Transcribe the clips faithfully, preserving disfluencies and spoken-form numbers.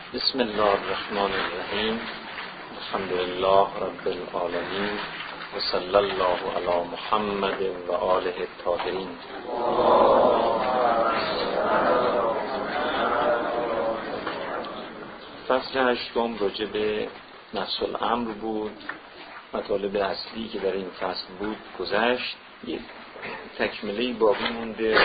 بسم الله الرحمن الرحیم. الحمد لله رب العالمین و صلی الله علی محمد و آله الطاهرین. فصل هشتم راجع به نفس الامر بود. مطالب اصلی که در این فصل بود گذشت. یک تکمله باقی مونده.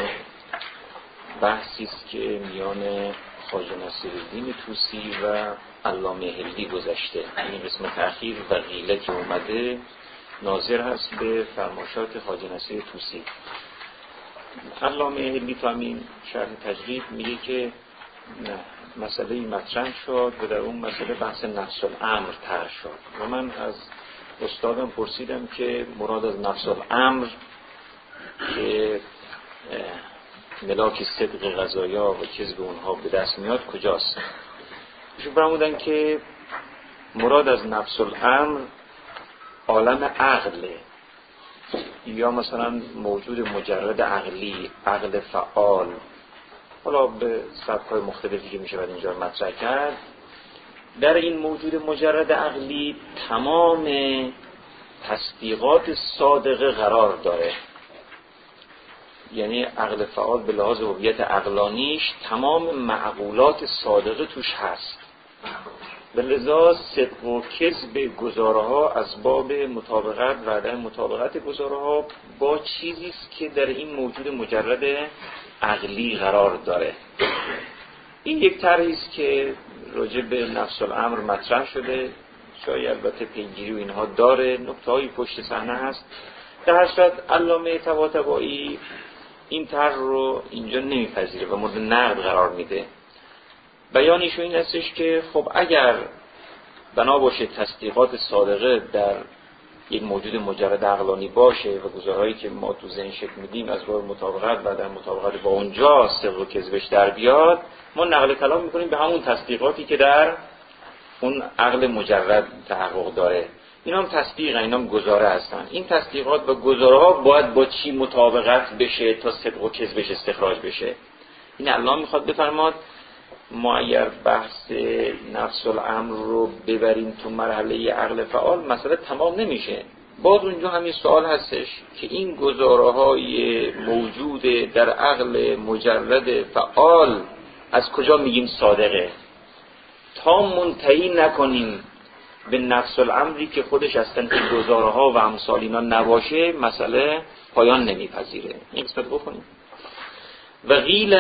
بحثی است که میان خواجه نصیرالدین طوسی و علامه حلی گذشته. این قسم تأخیر و غیله که اومده ناظر هست به فرمایشات خواجه نصیر طوسی. علامه حلی تا همین شرح تجرید میگه که مسئله مطرح شد و در اون مسئله بحث نفس الامر طرح شد و من از استادم پرسیدم که مراد از نفس الامر که ملاک صدق غذایا و کذب اونها به دست میاد کجاست؟ ایشون فرمودن که مراد از نفس الامر عالم عقله، یا مثلا موجود مجرد عقلی، عقل فعال، حالا به سبک‌های مختلفی که میشه باید اینجا مطرح کرد. در این موجود مجرد عقلی تمام تصدیقات صادقه قرار داره، یعنی عقل فعال به لحاظ هویت عقلانیش تمام معقولات صادقه توش هست. به لذا صدق و کذب گزاره ها از باب مطابقت و عدم مطابقت گزاره ها با چیزی است که در این موجود مجرد عقلی قرار داره. این یک طرحی است که راجع به نفس الامر مطرح شده، شاید البته پیگیری و اینها داره، نکته‌های پشت صحنه هست. در هر صورت علامه طباطبایی این طرح رو اینجا نمیپذیره و مورد نقد قرار میده. بیانش این هستش که خب اگر بنا باشه تصدیقات صادقه در یک موجود مجرد عقلانی باشه و گزارهایی که ما تو ذهن شکل میدیم از باب مطابقت و در مطابقت با اونجا صدق و کذبش در بیاد، ما نقل کلام میکنیم به همون تصدیقاتی که در اون عقل مجرد تحقق داره. اینا هم تصدیق، اینا هم گزاره هستن. این تصدیقات و گزاره ها باید با چی مطابقت بشه تا صدق و کذبش استخراج بشه؟ این الله میخواد بفرماد ما اگر بحث نفس الامر رو ببریم تو مرحله عقل فعال، مسئله تمام نمیشه. باز اونجا همین سوال هستش که این گزاره های موجود در عقل مجرد فعال از کجا میگیم صادقه؟ تا منتهی نکنیم به نفس الامری که خودش اصلا این گزاره ها و امثال اینا نباشه، مسئله پایان نمیپذیره. این قسمت بخونیم. و قیل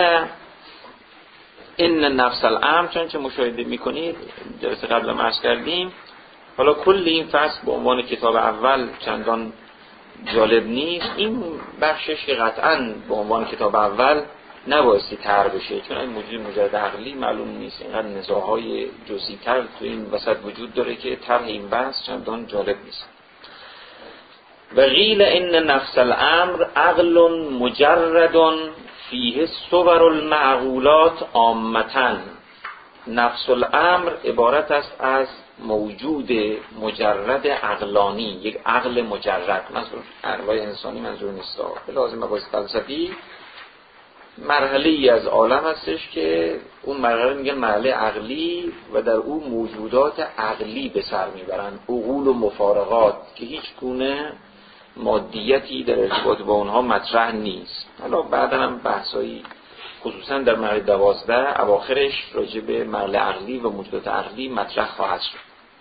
ان نفس الامر، چون چه مشاهده میکنید جلسه قبل ما عرض کردیم، حالا کل این فصل به عنوان کتاب اول چندان جالب نیست. این بخشش که قطعاً به عنوان کتاب اول نبایستی طرح بشه، چون این موجود مجرد عقلی معلوم نیست، اینقدر نزاع‌های جزئی‌تر تو این وسط وجود داره که طرح این بحث چندان جالب نیست. و قیل ان نفس الامر عقل مجرد فیه صور المعقولات عامةً. نفس الامر عبارت است از موجود مجرد عقلانی، یک عقل مجرد. منظور عقلای انسانی منظور نیست، به لازم مباحث فلسفی مرحله ای از عالم هستش که اون مرحله میگن مرحله عقلی و در اون موجودات عقلی به سر میبرن، عقول و مفارقات که هیچ گونه مادیتی در ارتباط با اونها مطرح نیست. حالا بعدا هم بحثایی خصوصا در مرحله دوازده اواخرش راجع به مرحله عقلی و موجودات عقلی مطرح خواهد شد.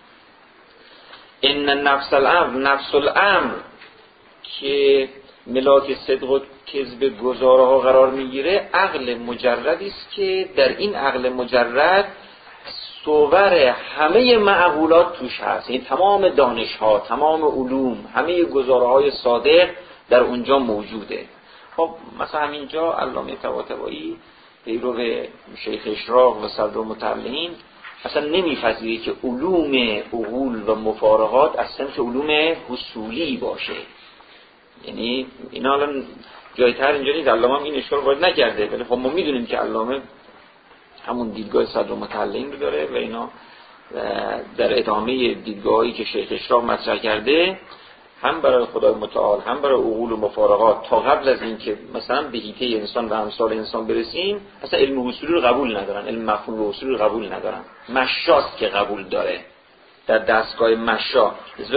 ان نفس الامر، نفس الامر که ملاک صدق و کذب گزاره ها قرار میگیره، عقل مجردی است که در این عقل مجرد صور همه معقولات توش هست، یعنی تمام دانش ها، تمام علوم، همه گزاره های صادق در اونجا موجوده. خب مثلا همینجا علامه طباطبایی پیرو شیخ اشراق و صدر المتعلقین اصلا نمیپذیره که علوم عقول و مفارقات از صنف علوم حصولی باشه. یعنی اینا الان جای تر اینجا نیست، علامه هم این اشاره وارد نکرده، ولی خب ما میدونیم که علامه همون دیدگاه صدر المتعلقین رو داره و اینا در ادامه دیدگاهی که شیخ اشراق مطرح کرده هم برای خدای متعال هم برای عقول و مفارقات تا قبل از این که مثلا به حیطه انسان و امثال انسان برسیم اصلا علم اصولی رو قبول ندارن، علم مفهوم و اصولی رو قبول ندارن. مشاست که قبول داره در دستگاه مشا.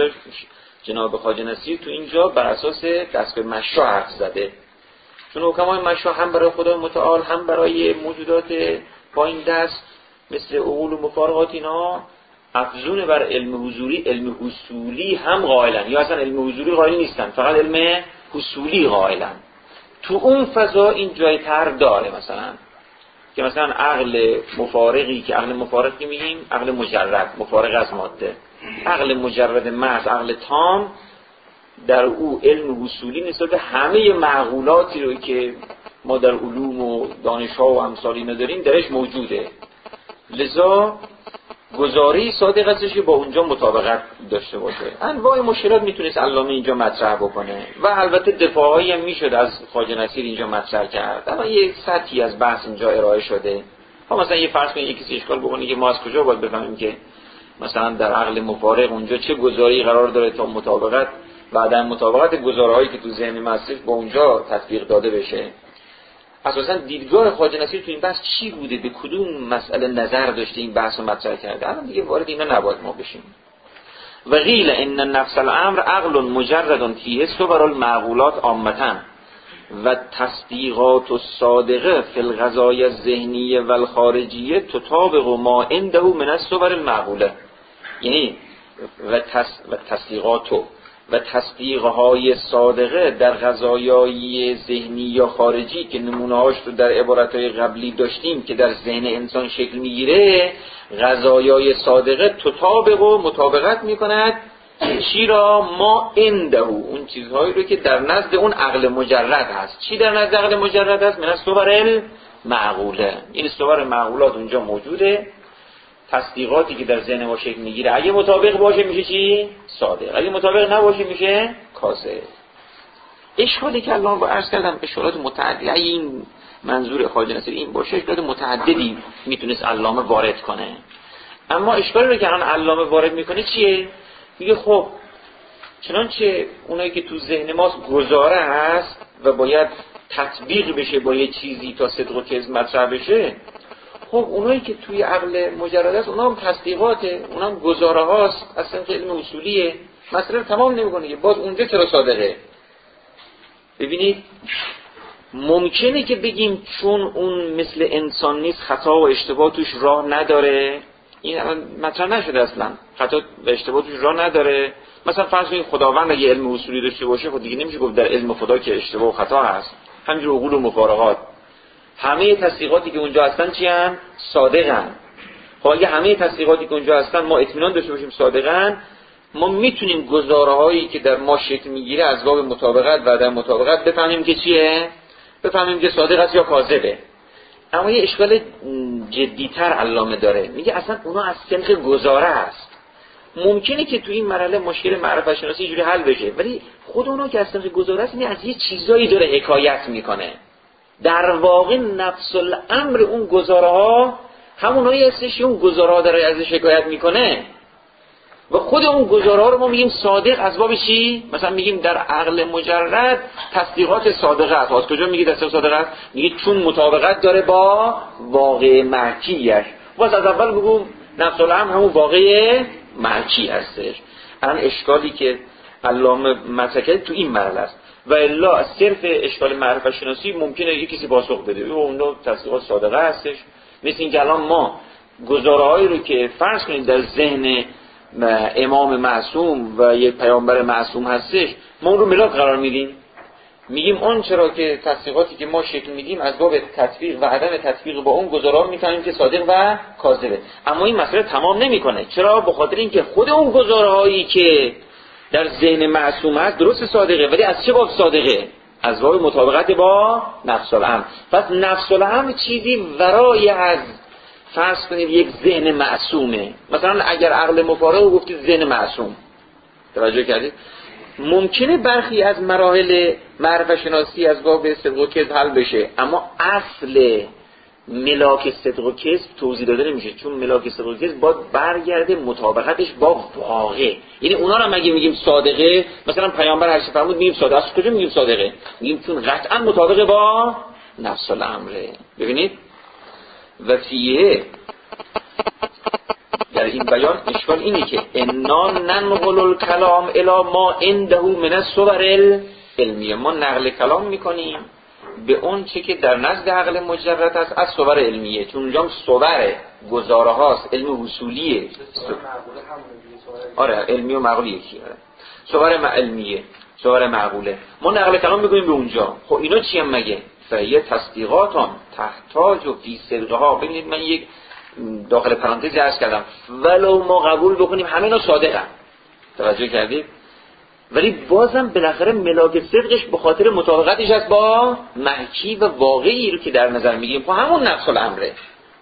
جناب خواجه نصیر تو اینجا بر اساس دستگاه مشا حرف زده، چون حکمای مشا هم برای خدای متعال هم برای موجودات با این دست مثل عقول و مفارقات اینا افزون بر علم حضوری، علم اصولی هم قائلن، یا اصلا علم حضوری قائل نیستن، فقط علم اصولی قائلن. تو اون فضا این جای تر داره، مثلا که مثلا عقل مفارقی که عقل مفارق که میگیم عقل مجرد مفارق از ماده، عقل مجرد محض، عقل تام، در او علم اصولی نسبت به همه معقولاتی رو که ما در علوم و دانش‌ها و امثال اینا داریم درش موجوده. لذا گزاره‌ای صادق ازش با اونجا مطابقت داشته باشه. انواع مشکلات میتونست علامه اینجا مطرح بکنه و البته دفاعایی هم میشد از خواجه نصیر اینجا مطرح کرد، اما یک سطحی از بحث اینجا ارائه شده. ها مثلا یه فرض کنید یکی اشکال بکنه که ما از کجا باید بفهمیم که مثلا در عقل مفارق اونجا چه گزاره‌ای قرار داره تا مطابقت بعدن مطابقت گزاره‌هایی که تو ذهن مصرف با اونجا تطبیق داده بشه. اساساً دیدگاه خواجه نصیر تو این بحث چی بوده، به کدوم مسئله نظر داشته این بحث رو مطرح کرده، الان دیگه وارد اینا نباید ما بشیم. و قیل ان نفس الامر عقل مجرد فیه صور المعقولات عامةً و تصدیقات الصادقه فی القضایا الذهنیه و الخارجیه تطابق ما عنده من الصور المعقوله. یعنی و, تص... و تصدیقاتو و تصدیقهای صادقه در قضایای ذهنی یا خارجی که نمونه‌هاش رو در عبارتهای قبلی داشتیم که در ذهن انسان شکل میگیره، قضایای صادقه تطابق و مطابقت میکند چی را ما عنده، اون چیزهایی رو که در نزد اون عقل مجرد هست. چی در نزد عقل مجرد هست؟ من الصور المعقوله. این صور معقولات اونجا موجوده، تصدیقاتی که در ذهن ما شکل میگیره اگه مطابق باشه میشه چی؟ صادق، اگه مطابق نباشه میشه کاذب. اشکالی که الان با عرض کردم اشکالات متعددی، اگه این منظور خواجه نصیر این باشه اشکالات متعددی میتونست علامه وارد کنه، اما اشکالی رو که الان علامه وارد میکنه چیه؟ میگه خب چنانچه اونایی که تو ذهن ماست گزاره هست و باید تطبیق بشه با یه چیزی تا صدق و کذب مطرح بشه، خب اونایی که توی عقل مجرد است اونا هم تصدیقاته، اونا هم گزاره هاست، اصلا علم اصولیه، مسئله تمام نمیکنه که باز اونجا چرا صادقه. ببینید ممکنه که بگیم چون اون مثل انسان نیست خطا و اشتباه توش راه نداره، این مطرح نشده اصلا، خطا و اشتباه توش راه نداره. مثلا فرض کنید خداوند اگه علم اصولی داشته باشه خب دیگه نمیشه گفت در علم خدا که اشتباه و خطا هست. همینجور عقول و مفارقات همه تصدیقاتی که اونجا هستن چی هستن؟ صادقن. خب اگه همه تصدیقاتی که اونجا هستن ما اطمینان داشته باشیم صادقن، ما میتونیم گزاره‌هایی که در ما شکل میگیره از باب مطابقت و در مطابقت بفهمیم که چیه؟ بفهمیم که صادق است یا کاذبه. اما یه اشکال جدی‌تر علامه داره، میگه اصلا اونا از سنخ گزاره است. ممکنه که تو این مرحله مشکل معرفت شناسی اینجوری حل بشه، ولی خود اونا که از سنخ گزاره است از یه چیزایی داره حکایت میکنه. در واقع نفس الامر اون گزاره ها همونایی هستش که اون گزاره ها داره ازش حکایت میکنه و خود اون گزاره ها رو ما میگیم صادق از باب چی؟ مثلا میگیم در عقل مجرد تصدیقات صادقه است. از کجا میگید تصدیق صادقه است؟ میگید چون مطابقت داره با واقع مرکیش. باز از اول بگم نفس الامر همون واقع مرکی هستش. الان اشکالی که علامه مطرح کرده تو این مرحله است و الا از صرف اشکال معرفت شناسی ممکنه یک کسی پاسخ بده و اون تصدیقات صادقه هستش. مثل اینکه الان ما گزاره‌هایی رو که فرض کنید در ذهن امام معصوم و یک پیامبر معصوم هستش ما اون رو ملاک قرار میدیم، میگیم اون چرا که تصدیقاتی که ما شکل میدیم از باب تطبیق و عدم تطبیق با اون گزاره‌ها میفهمیم که صادق و کاذبه. اما این مسئله تمام نمیکنه. چرا؟ به خاطر اینکه خود اون گزاره‌هایی که در ذهن معصوم هست درست صادقه، ولی از چه باب صادقه؟ از باب مطابقت با نفس الامر. پس نفس الامر چیزی ورای از فرض کنید یک ذهن معصومه. مثلا اگر عقل مفارق رو گفتید ذهن معصوم، توجه کردید؟ ممکنه برخی از مراحل معرفت شناسی از باب صدق و کذب حل بشه، اما اصل ملاک صدق و کذب توضیح داده نمیشه، چون ملاک صدق و کذب باید برگرده مطابقتش با واقع. یعنی اونا رو مگه میگیم صادقه، مثلا پیامبر هر چی فرمود میگیم صادقه، از کجا میگیم صادقه؟ میگیم چون قطعا مطابق با نفس الامره. ببینید و فیه در این بیان اشکال اینه که انا ننقل الکلام الی ما عنده من الصور العلمیه، ما نقل کلام میکنیم به اون چه که در نزد عقل مجرد است از صور علمیه، چون اونجا صور گزاره هاست، علم اصولیه. آره علمی و معقول یکیه. صور علمیه، صور معقوله، ما نقل کلام میکنیم به اونجا. خب اینا چی هم مگه؟ فهیه تصدیقاتان تحتاج و فی صدقها. ببینید من یک داخل پرانتز عرض کردم ولو ما قبول بکنیم همه اینا صادقن، توجه کردید؟ ولی بازم بالاخره ملاک صدقش به خاطر مطابقتش است با محکی و واقعی رو که در نظر میگیریم، خب همون نفس الامره.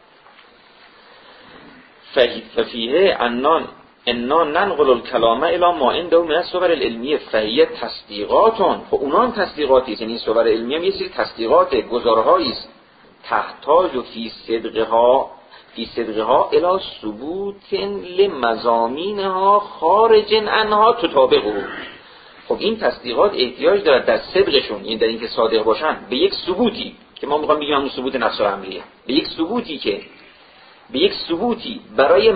ففیه انان انا ننقل الکلام الی ما عنده من الصور العلمیه فهیه تصدیقاتون. خب اونا هم تصدیقاتی است، یعنی صور علمیه هم یه سری تصدیقات گزارهایی است. تحتاج و فی صدقها فی صدقها الی ثبوت لمضامینها خارج عنها تطابقه. خب این تصدیقات احتیاج دارد در صدقشون، یعنی در اینکه صادق باشن، به یک ثبوتی که ما میخوام بگیم همون ثبوت نفس الامریه، به یک ثبوتی که به یک ثبوتی برای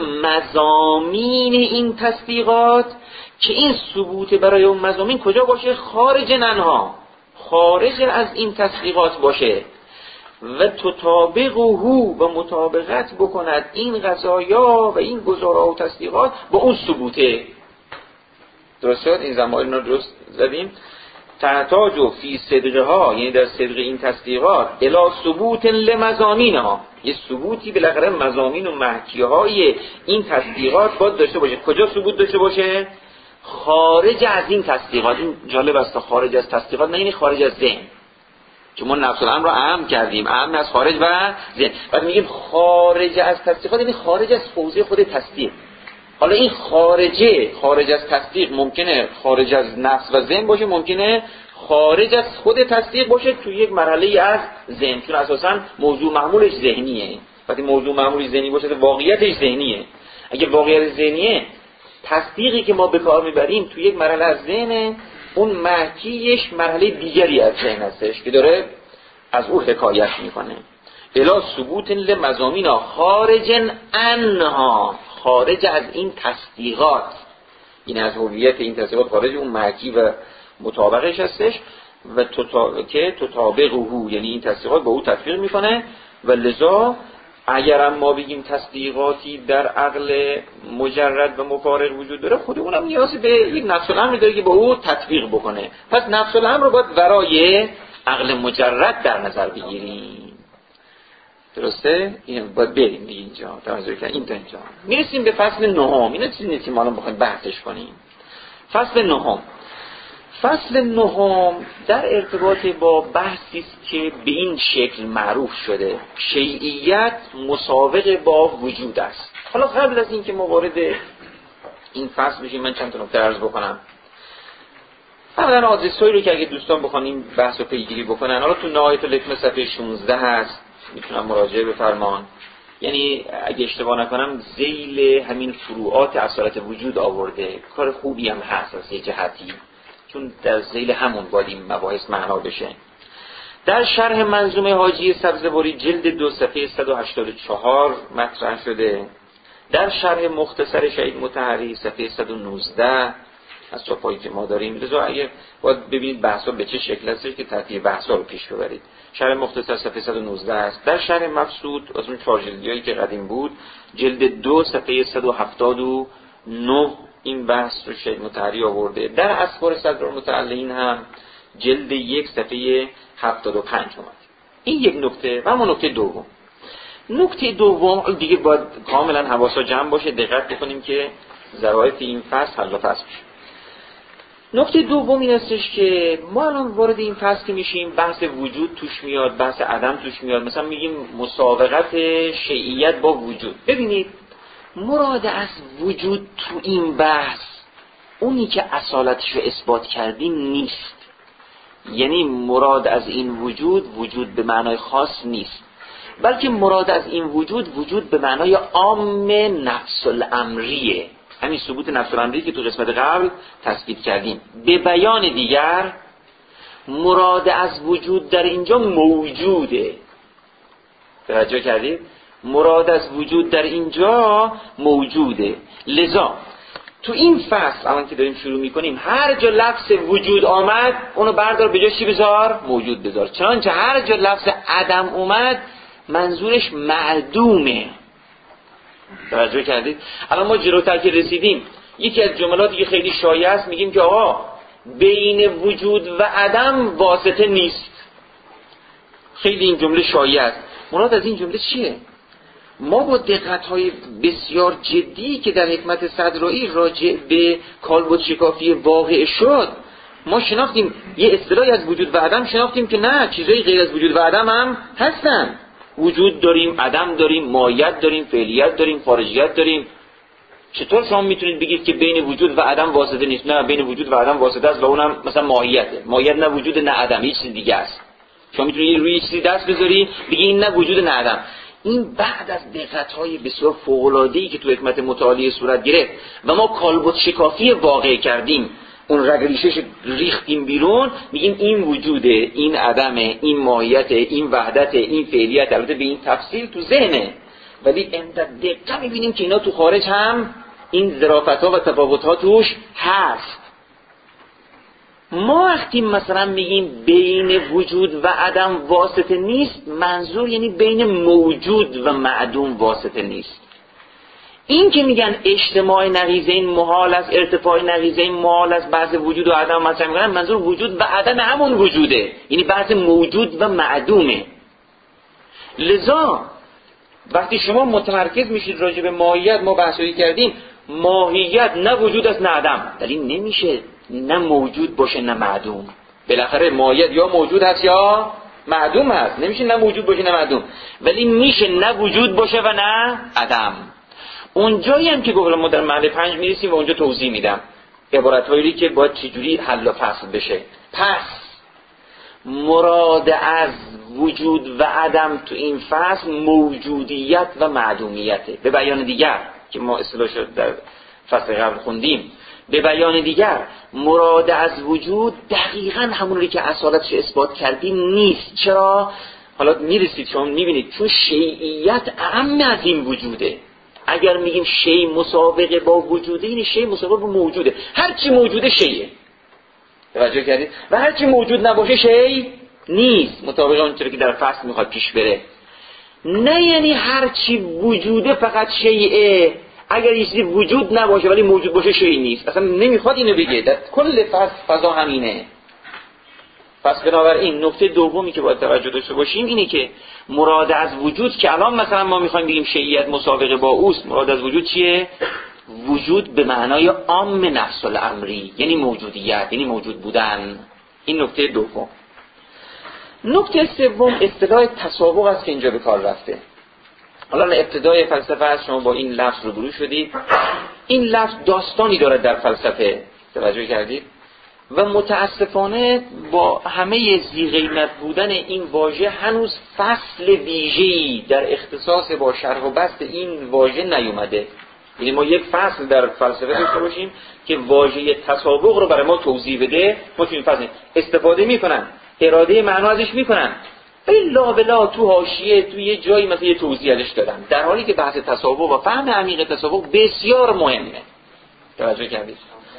مضامین این تصدیقات که این ثبوت برای اون مضامین کجا باشه؟ خارج عنها، خارج از این تصدیقات باشه و تطابقه و مطابقت بکند این قضایا و این گزاره و تصدیقات با اون ثبوته. درست شد؟ این زمانی رو درست زدیم. تحتاج و فی صدقها، یعنی در صدق این تصدیقات، الی ثبوت لمضامینها، یه ثبوتی بالاخره مضامین و محکیهای این تصدیقات باید داشته باشه. کجا ثبوت داشته باشه؟ خارج از این تصدیقات. این جالب است، خارج از تصدیقات نه یعنی خارج از ذهن، چون ما نفس الامر رو اهم کردیم، اهم از خارج و ذهن. بعد میگیم خارج از تصدیقات یعنی خارج از حوزه خود تصدیق. حالا این خارجه، خارج از تصدیق ممکنه خارج از نفس و ذهن باشه، ممکنه خارج از خود تصدیق باشه توی یک مرحله از ذهن، چون اساساً موضوع معمولش ذهنیه. وقتی موضوع معمولش ذهنی باشه واقعیتش ذهنیه. اگه واقعیت ذهنیه، تصدیقی که ما به کار میبریم توی یک مرحله از ذهن، اون محکیش مرحله دیگری از ذهن هستش که داره از او حکایت میکنه. الا ثبوت لمضامینها خارج عنها، خارج از این تصدیقات، این از هویت این تصدیقات خارج اون محکی و مطابقش هستش و تطا... که تطابقه، یعنی این تصدیقات با او تطبیق میکنه. و لذا اگر ما بگیم تصدیقاتی در عقل مجرد و مفارق وجود داره، خود اونم نیازی به یک نفس الامر داره که با او تطبیق بکنه. پس نفس الامر رو باید ورای عقل مجرد در نظر بگیریم. درسته؟ این باید بریم دیگه اینجا توجه کنید. این تا اینجا میرسیم به فصل نهم. اینا چیزی نیست که ما الان بخوایم بحثش کنیم. فصل نهم فصل نهم در ارتباط با بحثی است که به این شکل معروف شده: شیعیت مساوق با وجود است. حالا قبل از این که ما وارد این فصل بشیم، من چند تا نکته عرض بکنم. اولا آدرسایی رو که اگه دوستان بخوان این بحث رو پیگیری بکنن، حالا تو نهایت الحکمه صفحه شانزده هست، میتونم مراجعه بفرمان. یعنی اگه اشتباه نکنم ذیل همین فروعات اصالت وجود آورده. کار خوبی هم هست از یه جهتی، چون در ذیل همون باید این مباحث معنا بشه. در شرح منظومه حاجی سبزواری جلد دو صفحه صد و هشتاد و چهار مطرح شده. در شرح مختصر شهید مطهری صفحه صد و نوزده از چاپایی که ما داریم. لذا اگه باید ببینید بحثا به چه شکل هست که ترتیب بحثا رو پیش ببرید. شرح مختصر صفحه صد و نوزده است. در شرح مبسوط از اون چهار جلدیایی که قدیم بود، جلد دو صفحه صد و هفتاد و نه این بحث رو شهید مطهری آورده. در اسفار صدر المتعلقین هم جلد یک صفحه هفتاد و پنج اومد. این یک نکته. و اما نکته دوم نکته دوم دیگه باید کاملا حواسا جمع باشه، دقت بکنیم که ظرافت این فصل حل و فصل بشه. نکته دوم این استش که ما الان وارد این فصل که میشیم، بحث وجود توش میاد، بحث عدم توش میاد. مثلا میگیم مساوقت شیعیت با وجود. ببینید مراد از وجود تو این بحث اونی که اصالتش رو اثبات کردیم نیست. یعنی مراد از این وجود وجود به معنای خاص نیست. بلکه مراد از این وجود وجود به معنای عام نفس الامریه، همین ثبوت نفس الامری که تو قسمت قبل تثبیت کردیم. به بیان دیگر مراد از وجود در اینجا موجوده. توجه کردید؟ مراد از وجود در اینجا موجوده. لذا تو این فصل الان که داریم شروع میکنیم هر جا لفظ وجود آمد اونو بردار به جاش چی بذار؟ موجود بذار. چنانچه هر جا لفظ عدم اومد منظورش معدومه. توجه کردید؟ الان ما جلوتر که رسیدیم یکی از جملاتی که خیلی شایع است میگیم که آقا بین وجود و عدم واسطه نیست. خیلی این جمله شایع است. مراد از این جمله چیه؟ ما با دقت‌های بسیار جدی که در حکمت صدرایی راجع به کالبد شکافی واقع شد ما شناختیم یه اصطلاحی از وجود و عدم شناختیم که نه، چیزایی غیر از وجود و عدم هم هستن. وجود داریم، عدم داریم، ماهیت داریم، فعلیت داریم، خارجیت داریم. چطور شما میتونید بگید که بین وجود و عدم واسطه نیست؟ نه، بین وجود و عدم واسطه است و اونم مثلا ماهیته. ماهیت نه وجود نه عدم، هیچ چیز دیگه است. شما میتونید روی چیزی دست بذاری بگی این نه وجود نه عدم. این بعد از دقت‌های بسیار فوق‌العاده‌ای که تو حکمت متعالی صورت گرفت و ما کالبد شکافی واقع کردیم، اون رگ ریشش ریختیم بیرون، میگیم این وجوده، این عدمه، این ماهیت، این وحدت، این فعلیت. البته به این تفصیل تو ذهنه، ولی اینقدر دقیق می‌بینیم که اینا تو خارج هم این ظرافت‌ها و تفاوت‌ها توش هست. ما وقتی مثلا میگیم بین وجود و عدم واسطه نیست، منظور یعنی بین موجود و معدوم واسطه نیست. این که میگن اجتماع نقیضین محال است، ارتفاع نقیضین محال است، بحث وجود و عدم مطرح میکنن، منظور وجود و عدم همون وجوده، یعنی بحث موجود و معدومه. لذا وقتی شما متمرکز میشید راجع به ماهیت، ما بحثی کردیم ماهیت نه وجود است نه عدم، ولی نمیشه نه موجود باشه نه معدوم. بالاخره ماهیت یا موجود هست یا معدوم هست، نمیشه نه موجود باشه نه معدوم، ولی میشه نه وجود باشه و نه عدم. اونجایی هم که گفتم ما در محل پنج میرسیم و اونجا توضیح میدم عبارتهایی که باید چجوری حل و فصل بشه. پس مراد از وجود و عدم تو این فصل موجودیت و معدومیته. به بیان دیگر که ما اصطلاحش در فصل قبل خوندیم، به بیان دیگر مراد از وجود دقیقاً همونی که اصالتش اثبات کردیم نیست. چرا؟ حالا میرسید شما میبینید چون شیعیت اعم از این وجوده. اگر میگیم شیء مسابقه با وجوده، این شیء مسابقه با موجوده. هر چی موجوده شیء. توجه کردید؟ و هر چی موجود نباشه شیء نیست، مطابق اون چیزی که در فصل میخواد پیش بره. نه یعنی هر چی وجوده فقط شیء. اگر یه چیزی وجود نباشه ولی موجود باشه شیء نیست. اصلا نمیخواد اینو بگه. در کل فصل فضا همینه. پس بنابراین نکته دومی که باید توجه داشته باشیم اینه که مراد از وجود که الان مثلا ما میخوایم بگیم شیعیت مسابقه با اوست، مراد از وجود چیه؟ وجود به معنای عام نفس الامری، یعنی موجودیت، یعنی موجود بودن. این نکته دوم. نکته سوم اصطلاح تسابق است که اینجا به کار رفته. حالا ابتدای فلسفه است، شما با این لفظ روبرو شدید. این لفظ داستانی دارد در فلسفه، توجه کردید؟ و متاسفانه با همه ذی‌قیمت بودن این واژه هنوز فصل ویژه‌ای در اختصاص با شرح و بسط این واژه نیومده. یعنی ما یک فصل در فلسفه داشته باشیم که واژه تسابق رو برای ما توضیح بده، ما تو این فصل استفاده میکنن، اراده معنا ازش میکنن، ولی لا بلا تو حاشیه تو یه جایی مثلا یه توضیح ازش دادن، در حالی که بحث تسابق و فهم عمیق تسابق بسیار مهمه. توجه کردید؟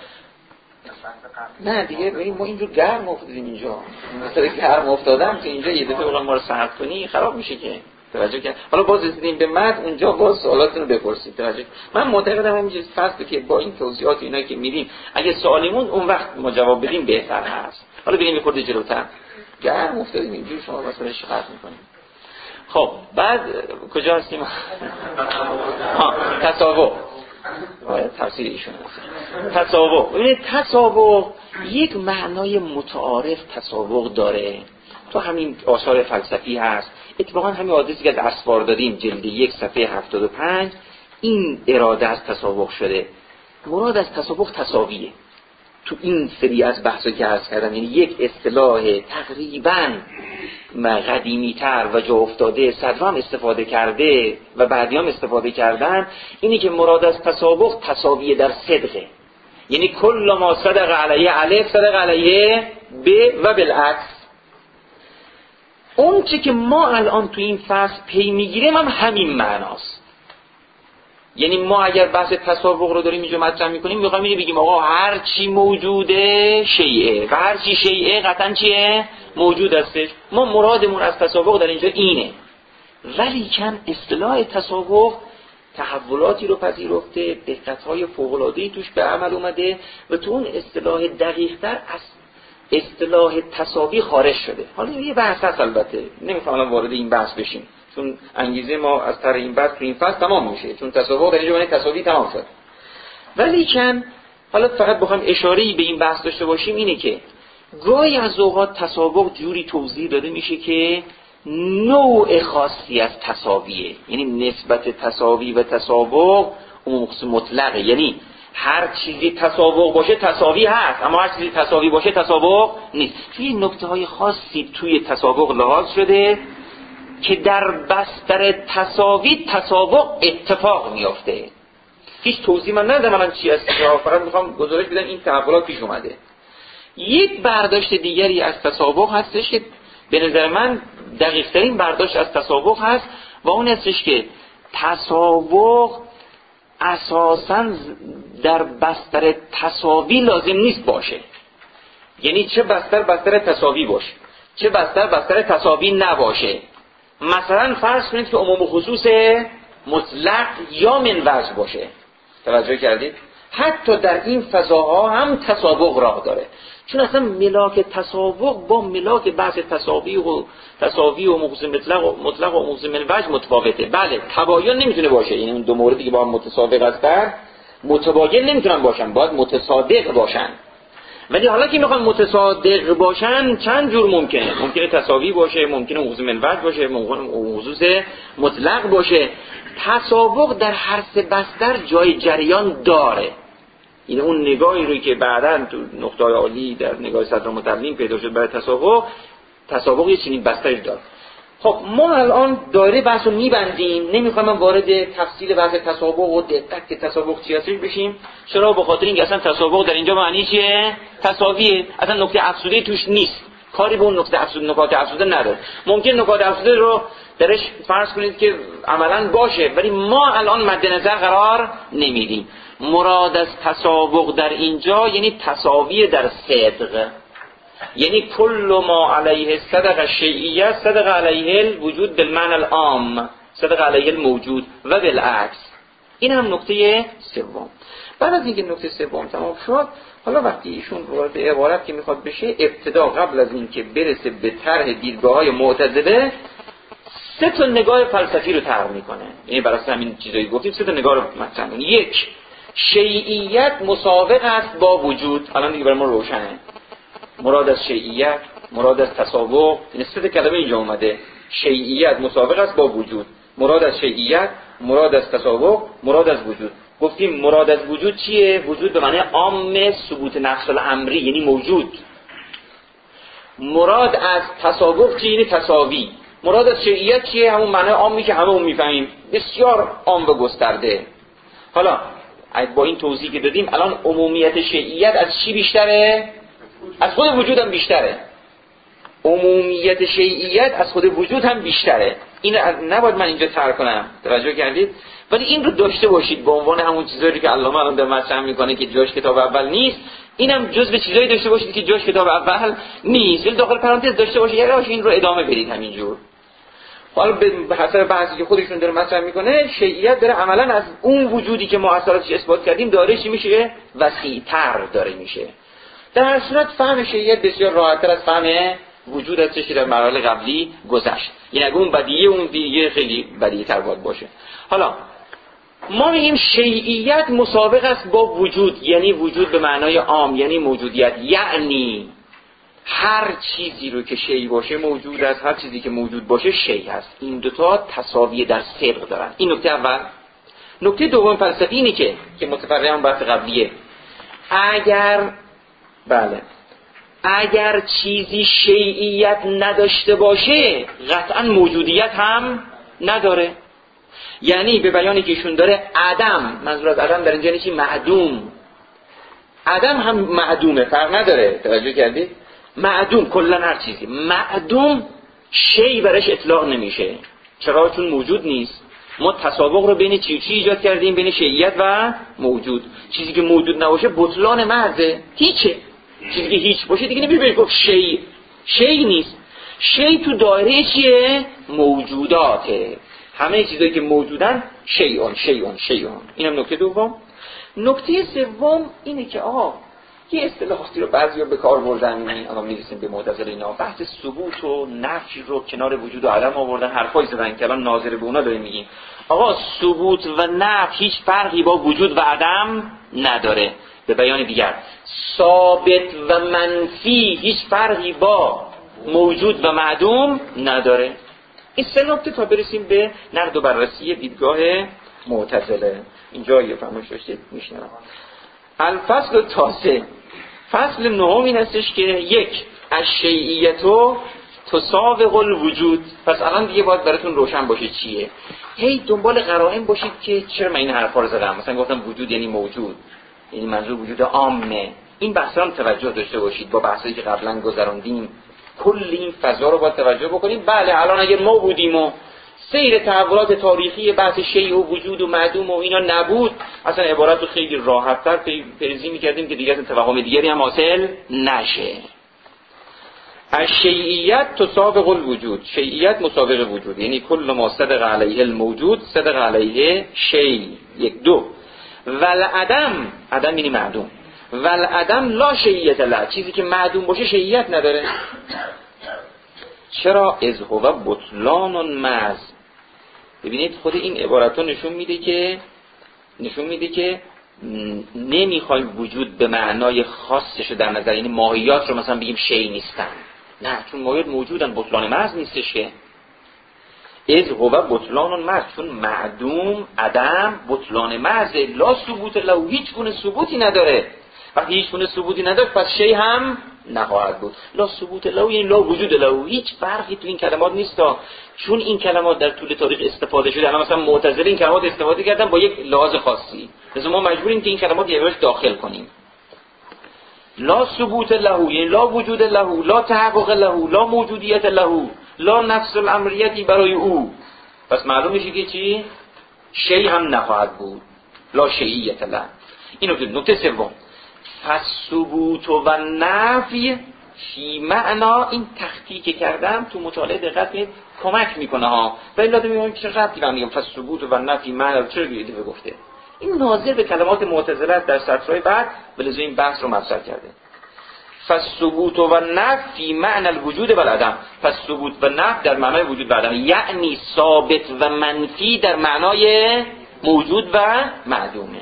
نه دیگه ببین ما اینجور گرم افتادیم اینجا، مثلا گرم افتادم که اینجا یه دفعه بگم ما رو سرد کنی خراب میشه که. توجه کردید؟ حالا باز رسیدیم به متن، اونجا باز سوالاتتون رو بپرسید. توجه، من معتقدم همین چیز فصلی که با این توضیحات اینا که میدیم اگه سوالی موند اون وقت ما جواب بدیم بهتر هست. حالا بریم یه خورده جلوتر. گرم افتادیم اینجوری شما مثلا شقاق میکنید. خب بعد کجا هستیم؟ ها تسابق. باید تفسیر ایشون هست. تسابق. ببینید تسابق یک معنای متعارف تسابق داره. تو همین آثار فلسفی هست. اتفاقا همین آدرسی که از اسفار دادیم جلد یک صفحه هفتاد و پنج این اراده از تسابق شده. مراد از تسابق تساویه. تو این سری از بحثا که عرض کردم، یعنی یک اصطلاح تقریباً قدیمی تر و جا افتاده صدر هم استفاده کرده و بعدی هم استفاده کردن، اینی که مراد از تسابق تساوی در صدقه، یعنی کل ما صدق علیه الف صدق علیه ب و بالعکس. اون چی که ما الان تو این فصل پی میگیریم هم همین معناست. یعنی ما اگر بحث تسابق رو داریم اینجا مطرح میکنیم، میخوایم اینو بگیم آقا هر چی موجوده شیعه و هر چی شیعه قطعا چیه؟ موجود هستش. ما مرادمون از تسابق در اینجا اینه. ولی کن اصطلاح تسابق تحولاتی رو پذیرفته، دقت‌های فوق‌العاده‌ای توش به عمل اومده و تو اون اصطلاح دقیق‌تر از اصطلاح تساوی خارج شده. حالا یه بحث هست، البته نمیخوام الان وارد این بحث بشیم چون انگیزه ما از طرح این بحث تو این فصل تمام میشه، چون تسابق در اینجا معنی تساوی تمام شد. ولی کن حالا فقط بخوام اشاره‌ای به این بحث داشته باشیم اینه که گاهی از اوقات تسابق جوری توضیح داده میشه که نوع خاصی از تساویه، یعنی نسبت تساوی و تسابق عموم مطلقه، یعنی هر چیزی تسابق باشه تساوی هست، اما هر چیزی تساوی باشه تسابق نیست. توی نکته‌های خاصی توی تسابق لحاظ شده که در بستر تساوی تسابق اتفاق میافته. هیچ توضیح من ندادم الان چی هست، فقط میخوام گزارش بدم این تحولات پیش اومده. یک برداشت دیگری از تسابق هستش که به نظر من دقیق ترین برداشت از تسابق هست و اون هستش که تسابق اساساً در بستر تساوی لازم نیست باشه. یعنی چه بستر بستر تساوی باشه، چه بستر بستر تساوی نباشه. مثلا فرض کنید که عموم خصوص مطلق یا من وجه باشه. توجه کردید؟ حتی در این فضاها هم تسابق راه داره، چون اصلا ملاک تسابق با ملاک بحث تساوی و تساوی و مخصوص مطلق و مطلق و مخصوص من وجه متفاوته. بله تباین نمیتونه باشه، یعنی اون دو موردی که با هم متسابق هستن متباین نمیتونن باشن، باید متصادق باشن. ولی حالا که میخوان متصادق باشن چند جور ممکنه؟ ممکنه تساوی باشه، ممکنه مخصوص من وجه باشه، ممکنه مخصوص مطلق باشه. تسابق در هر سه بستر جای جریان داره. این اون نگاهی روی که بعداً تو نقطه عالی در نگاه صدر متعلم پیدا شد برای تسابق، تسابق یه چنین بستری داره. خب ما الان دایره بحث رو میبندیم، نمیخوایم وارد تفصیل بحث تسابق و دقت که تسابق چی هستش بشیم. چرا؟ به خاطر اینکه اصلا تسابق در اینجا معنی چیه؟ تساویه، اصلا نکته افزوده توش نیست، کاری به اون نکته افزوده نکات افزوده نداره. ممکن نکات افزوده رو درش فرض کنید که عملاً باشه، ولی ما الان مد نظر قرار نمیدیم. مراد از تسابق در اینجا یعنی تساوی در صدق، یعنی کل ما علیه صدق شیعیه صدق علیه الوجود بالمعنى العام، صدق علیه الموجود و بالعکس. این هم نکته سوم. بعد از اینکه نکته سوم تمام شد، حالا وقتی ایشون وارد عبارت که میخواد بشه، ابتدا قبل از اینکه برسه به طرح دیدگاه‌های معتزله سه تا نگاه فلسفی رو طرح میکنه. یعنی برای همین چیزایی گفتیم سه تا نگاه رو مطرح می‌کنه. یک، شیعیت مساوق است با وجود. الان دیگه برای ما روشنه. مراد از شیعیت، مراد از تسابق، این سه تا کلمه اینجا اومده. شیعیت مساوق است با وجود. مراد از شیعیت، مراد از تسابق، مراد از وجود. گفتیم مراد از وجود چیه؟ وجود به معنی عام ثبوت نفس الامری، یعنی موجود. مراد از تسابق چیه؟ یعنی تساوی. مراد از شیعیت چیه؟ همون معنی عامی که همه اون میفهمیم، بسیار عام و گسترده. حالا با این توضیح که دادیم الان عمومیت شیعیت از چی بیشتره؟ از خود وجود هم بیشتره. عمومیت شیعیت از خود وجود هم بیشتره. این نباید من اینجا طرح کنم، توجه کردید؟ ولی این رو داشته باشید به عنوان همون چیزایی که علامه الان در مطرح میکنه که جاش کتاب اول نیست، اینم جزء چیزایی داشته باشید که جاش کتاب اول نیست، ولی داخل پرانتز داشته باشید، یعنی این رو ادامه بدید همینجور. حالا به حسب بحثی که خودشون داره مطرح میکنه، شیعیت داره عملا از اون وجودی که ما اصالتش اثبات کردیم داره چی میشه؟ وسیع‌تر داره میشه. در هر صورت فهم شیعیت بسیار راحت‌تر از فهم وجود هستش که در مراحل قبلی گذشت. یعنی اگه اون بدیهه اون دیگه خیلی بدیه‌تر باید باشه. حالا ما میگیم شیعیت مساوق است با وجود، یعنی وجود به معنای عام، یعنی موجودیت، یعنی هر چیزی رو که شیء باشه موجود است، هر چیزی که موجود باشه شیء هست. این دوتا تساوی در صدق دارن. این نکته اول. نکته دوم فلسفی اینه که که متفرع هم بحث قبلیه. اگر بله اگر چیزی شیعیت نداشته باشه قطعا موجودیت هم نداره. یعنی به بیانی که ایشون داره عدم، منظور از عدم در اینجا یعنی چی؟ معدوم. عدم هم معدومه، فرق نداره. توجه کردید؟ معدوم کلا هر چیزی معدوم شیء برش اطلاق نمیشه. چرا؟ چون موجود نیست. ما تسابق رو بین چی چی ایجاد کردیم؟ بین شیعیت و موجود. چیزی که موجود نباشه بطلان محضه، هیچه. چیزی که هیچ باشه دیگه نمیشه بهش گفت شیء. شیء نیست. شیء تو دایره چیه؟ موجوداته. همه چیزایی که موجودن شیئون شیئون شیئون. اینم نکته دوم. نکته سوم اینه که آقا یه اصطلاحاتی رو بعضیا به کار بردن، اما میرسیم به معتزله اینا، بحث ثبوت و نفی رو کنار وجود و عدم آوردن، حرفای زدن که الان ناظر به اونا داریم میگیم آقا ثبوت و نفی هیچ فرقی با وجود و عدم نداره. به بیان دیگر ثابت و منفی هیچ فرقی با موجود و معدوم نداره. این سه نکته تا برسیم به نقد و بررسی دیدگاه معتزله. اینجا یه فرمایش داشتید میشنم. الفصل التاسع، فصل نهم این هستش که یک الشیعیتو تسابق الوجود. پس الان دیگه باید براتون روشن باشه چیه. هی دنبال قرائن باشید که چرا من این حرفا رو زدم. مثلا گفتم وجود یعنی موجود، یعنی منظور وجود عامه. این بحثا هم توجه داشته باشید. با بحثایی که قبلا گذروندیم کل این فضا رو باید توجه بکنیم. بله الان اگر ما بودیم و سیر تحولات تاریخی بحث شیء و وجود و معدوم و اینا نبود، اصلا عبارت رو خیلی راحت‌تر پیریزی می‌کردیم که دیگه توهم دیگری هم حاصل نشه. الشیعیت تسابق الوجود، شیعیت مسابق وجود، یعنی کل ما صدق علیه الموجود صدق علیه شیء. یک دو والعدم، عدم یعنی معدوم، والعدم لا شیعیت له، چیزی که معدوم باشه شیعیت نداره. چرا؟ از هو بطلان محض. ببینید خود این عبارت ها نشون میده که نشون میده که نمیخوایم وجود به معنای خاصش در نظر، یعنی ماهیات رو مثلا بگیم شیء نیستن، نه، چون ماهیات موجودن، بطلان محض نیستش که. از هو بطلان محض، چون معدوم عدم بطلان محض، لا ثبوت له، هیچ گونه ثبوتی نداره. وقتی هیچ گونه ثبوتی نداره پس شیء هم نخواهد بود. لا ثبوت له یعنی لا وجود له، هیچ فرقی تو این کلمات نیست. چون این کلمات در طول تاریخ استفاده شده، الان مثلا معتزله این کلمات استفاده کردن با یک لحاظ خاصی، لذا ما مجبوریم که این کلمات یه جاش داخل کنیم. لا ثبوت له یعنی لا وجود له، لا تحقق له، لا موجودیت له، لا نفس الامریتی برای او. پس معلوم میشه که چی؟ شیء هم نخواهد بود. لا شیعیت له. اینو که نکته سوم، پس ثبوت و نفی فی معنا، این تختی که کردم تو مطالعه دقت کنید کمک میکنه ها. ولی لازم میگم چه ربطی من میگم پس ثبوت و نفی معنا چرا دیگه گفته؟ این ناظر به کلمات معتزله در سطرهای بعد ولذا این بحث رو مطرح کرده. پس ثبوت و نفی معنی الوجود و العدم، پس ثبوت و نفی در معنای وجود و عدم، یعنی ثابت و منفی در معنای موجود و معدومه.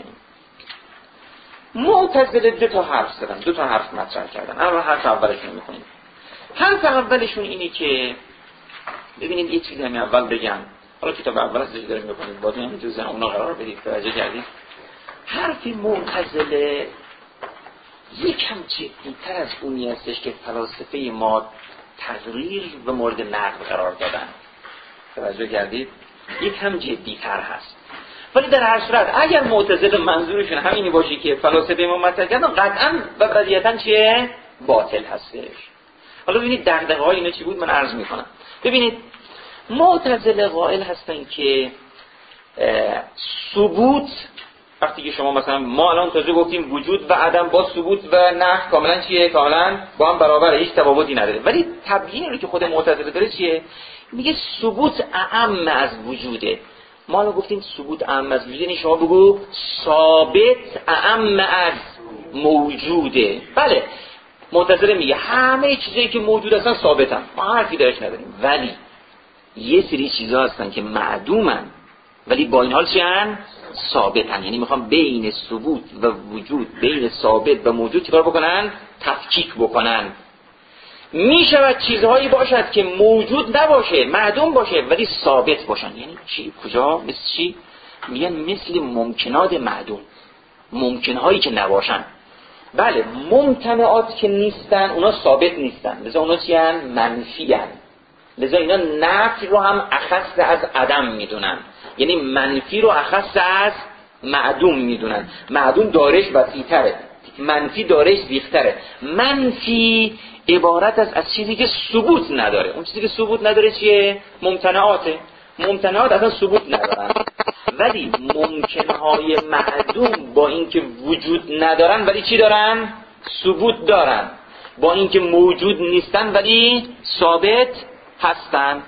معتزله دو تا حرف زدن، دو تا حرف مطرح کردن. اما حرف اولشون رو می‌خونیم. حرف اولشون اینه که ببینید یه چیزی همین اول بگم، حالا کتاب اول ازش داریم می‌خونید، باید هم جزء اونا قرار بدید، توجه کردید. حرف معتزله یکم جدی‌تر از اونی هستش که فلاسفه ما تقریر و مورد نقد قرار دادن. توجه کردید؟ یکم جدی‌تر هست. ولی در هر صورت اگر معتزله منظورشون همینی باشه که فلاسفه ما مطرح کردن، قطعاً و بدیهیاً چیه؟ باطل هستش. حالا ببینید دغدغه‌های اینا چی بود، من عرض میکنم. ببینید معتزله قائل هستن که ثبوت، وقتی که شما مثلا ما الان تازه گفتیم وجود و عدم با ثبوت و نفی کاملا چیه؟ کاملا با هم برابره، هیچ تفاوتی نداره. ولی تبیینی رو که خود معتزله داره چیه؟ میگه ثبوت اعم از وجوده. ما الان گفتیم ثبوت اعم از وجوده، یعنی شما بگو ثابت اعم از موجوده. بله معتزله میگه همه چیزایی که موجود هستن ثابتن، ما حرفی درش نداریم، ولی یه سری چیزا هستن که معدومن ولی با این حال چی هن؟ ثابتن. یعنی میخوام بین ثبوت و وجود، بین ثابت و موجود چیکار بکنن؟ تفکیک بکنن. میشود چیزهایی باشد که موجود نباشه، معدوم باشه، ولی ثابت باشن. یعنی چی؟ کجا؟ مثل چی؟ میگن مثل ممکنات معدوم، ممکنهایی که نباشن. بله ممتنعات که نیستن اونا ثابت نیستن، لذا اونا چی هن؟ منفی هن. لذا اینا نفی رو هم اخص از عدم میدونن، یعنی منفی رو اخص از معدوم میدونن. معدوم دارش وسیع‌تره، منفی دارش زیغ‌تره. منفی عبارت از از چیزی که ثبوت نداره. اون چیزی که ثبوت نداره چیه؟ ممتنعاته. ممتنعات اصلا ثبوت ندارن، ولی ممکنهای معدوم با اینکه وجود ندارن ولی چی دارن؟ ثبوت دارن. با اینکه موجود نیستن ولی ثابت هستن.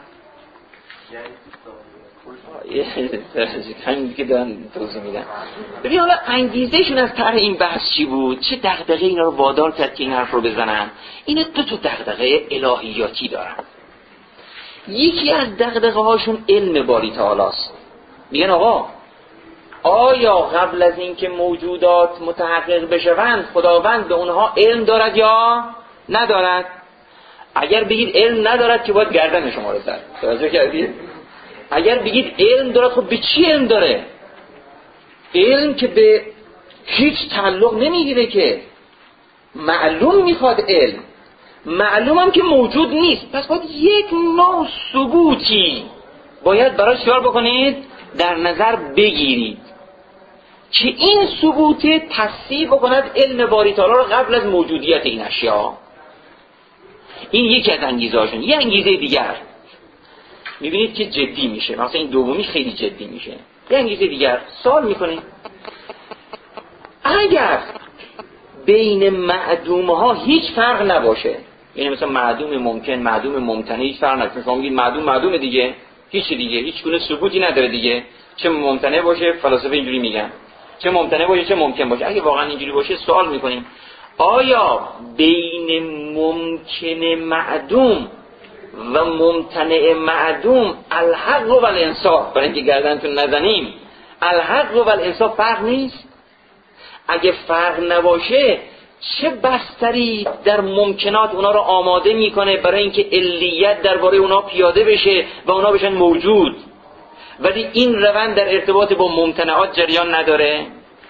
همین که دارن توضیح میدن. ببین حالا انگیزهشون از طرح این بحث چی بود؟ چه دغدغه اینا رو وادار کرد که این حرف رو بزنن؟ اینا دو تا دغدغه الهیاتی دارن. یکی از دغدغه هاشون علم باری تعالی است. میگن آقا آیا قبل از اینکه موجودات متحقق بشوند خداوند به اونها علم دارد یا ندارد؟ اگر بگید علم ندارد که باید گردن شما رو زد. توجه کردید؟ اگر بگید علم دارد، خب به چی علم داره؟ علم که به هیچ تعلق نمیگیره، که معلوم میخواد علم، معلوم هم که موجود نیست. پس باید یک نوع ثبوتی باید برای شیار بکنید، در نظر بگیرید که این ثبوت تصدیق بکند علم باری تعالی رو قبل از موجودیت این اشیاء. این یکی از انگیزه هاشون. یه انگیزه دیگر میبینید که جدی میشه، مثلا این دومی خیلی جدی میشه. یه انگیزه دیگر سوال میکنه اگر بین معدوم ها هیچ فرق نباشه، یعنی مثلا معدوم ممکن، معدوم ممتنع، هیچ فرق نکنه، شما میگید معدوم معدوم دیگه، هیچ دیگه هیچ گونه ثبوتی نداره دیگه، چه ممتنع باشه، فلاسفه اینجوری میگن، چه ممتنع باشه چه ممکن باشه. اگه واقعا اینجوری باشه سوال میکنیم آیا بین ممکن معدوم و ممتنع معدوم الحق و الانصاف، برای اینکه گردنتون نزنیم، الحق و الانصاف فرق نیست؟ اگه فرق نباشه چه بستری در ممکنات اونا رو آماده میکنه برای اینکه علیت درباره اونا پیاده بشه و اونا بشن موجود، ولی این روند در ارتباط با ممتنعات جریان نداره؟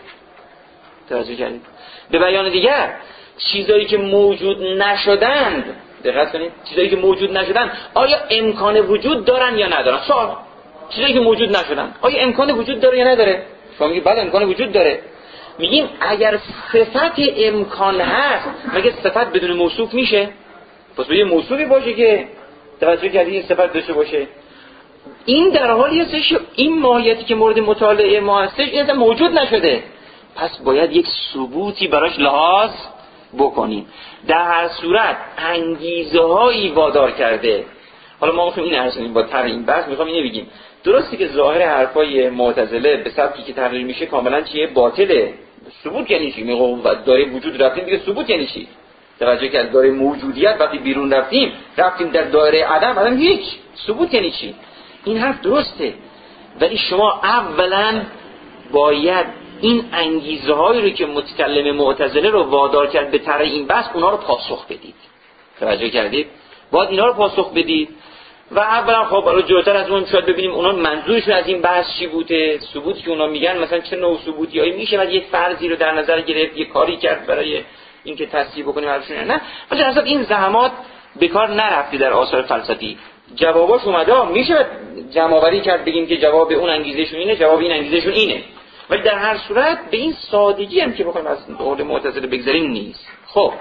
توجه کردید؟ به بیان دیگر چیزایی که موجود نشدند، دقت کنید، چیزایی که موجود نشدند آیا امکان وجود دارن یا ندارن؟ سوال. چیزایی که موجود نشدن آیا امکان وجود داره یا نداره؟ شما میگید بله امکان وجود داره. میگیم اگر صفت امکان هست مگه صفت بدون موصوف میشه؟ پس باید موصوفی باشه که توجه کردید این صفت داشته باشه. این در حالی هستش این ماهیتی که مورد مطالعه ما هستش این اصلا موجود نشده، پس باید یک ثبوتی براش لحاظ بکنیم. در هر صورت انگیزه هایی وادار کرده. حالا ما میخوایم این ارسانیم با طرح این بحث میخوایم اینو بگیم درسته که ظاهر حرفای معتزله به سبکی که تحلیل میشه کاملا چیه؟ باطله. ثبوت یعنی چی؟ میگم داره وجود رفتیم دیگه، ثبوت یعنی چی؟ توجه که از داره موجودیت وقتی بیرون رفتیم رفتیم در دایره عدم، عدم هیچ. ثبوت یعنی چی؟ این حرف درسته، ولی شما اولا باید این انگیزه هایی رو که متکلم معتزله رو وادار کرد به طرح این بحث اونا رو پاسخ بدید. توجه کردید؟ باید اینا رو پاسخ بدید و اولا خب حالا جلوتر از اون شاید ببینیم اونا منظورشون از این بحث چی بوده، ثبوتی که اونا میگن مثلا چه نوع ثبوتیایی میشه و یک فرضی رو در نظر گرفت، یک کاری کرد برای اینکه تصحیح بکنیم حرفشون نه. ولی اصلا این زحمات بیکار نرفتی در آثار فلسفی. جواباش اومده، میشه جمع آوری کرد بگیم که جواب اون انگیزهشون اینه، جواب این انگیزهشون اینه، ولی در هر صورت به این سادگی هم که بخوایم از قول معتزله بگذاریم نیست. خب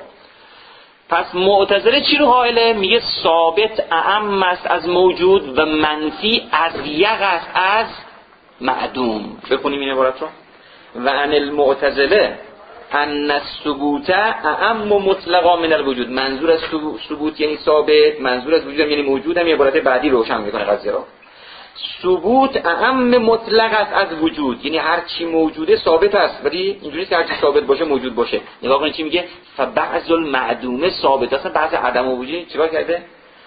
پس معتزله چی رو قائله؟ میگه ثابت اعم است از موجود و منفی اضیق است از معدوم. بخونیم این عبارت رو. و ان المعتزله ان الثبوت اعم مطلقا من الوجود. منظور از ثبوت یعنی ثابت، منظور از وجود هم یعنی موجود. هم عبارت بعدی روشن میکنه قضیه رو. ثبوت اعم مطلق است از وجود، یعنی هر چی موجوده ثابت است، ولی اینجوریه که هر چی ثابت باشه موجود باشه. نگاه کنید چی میگه؟ فبعض المعدوم ثابت است. بعض عدم وجود چیکار کرده؟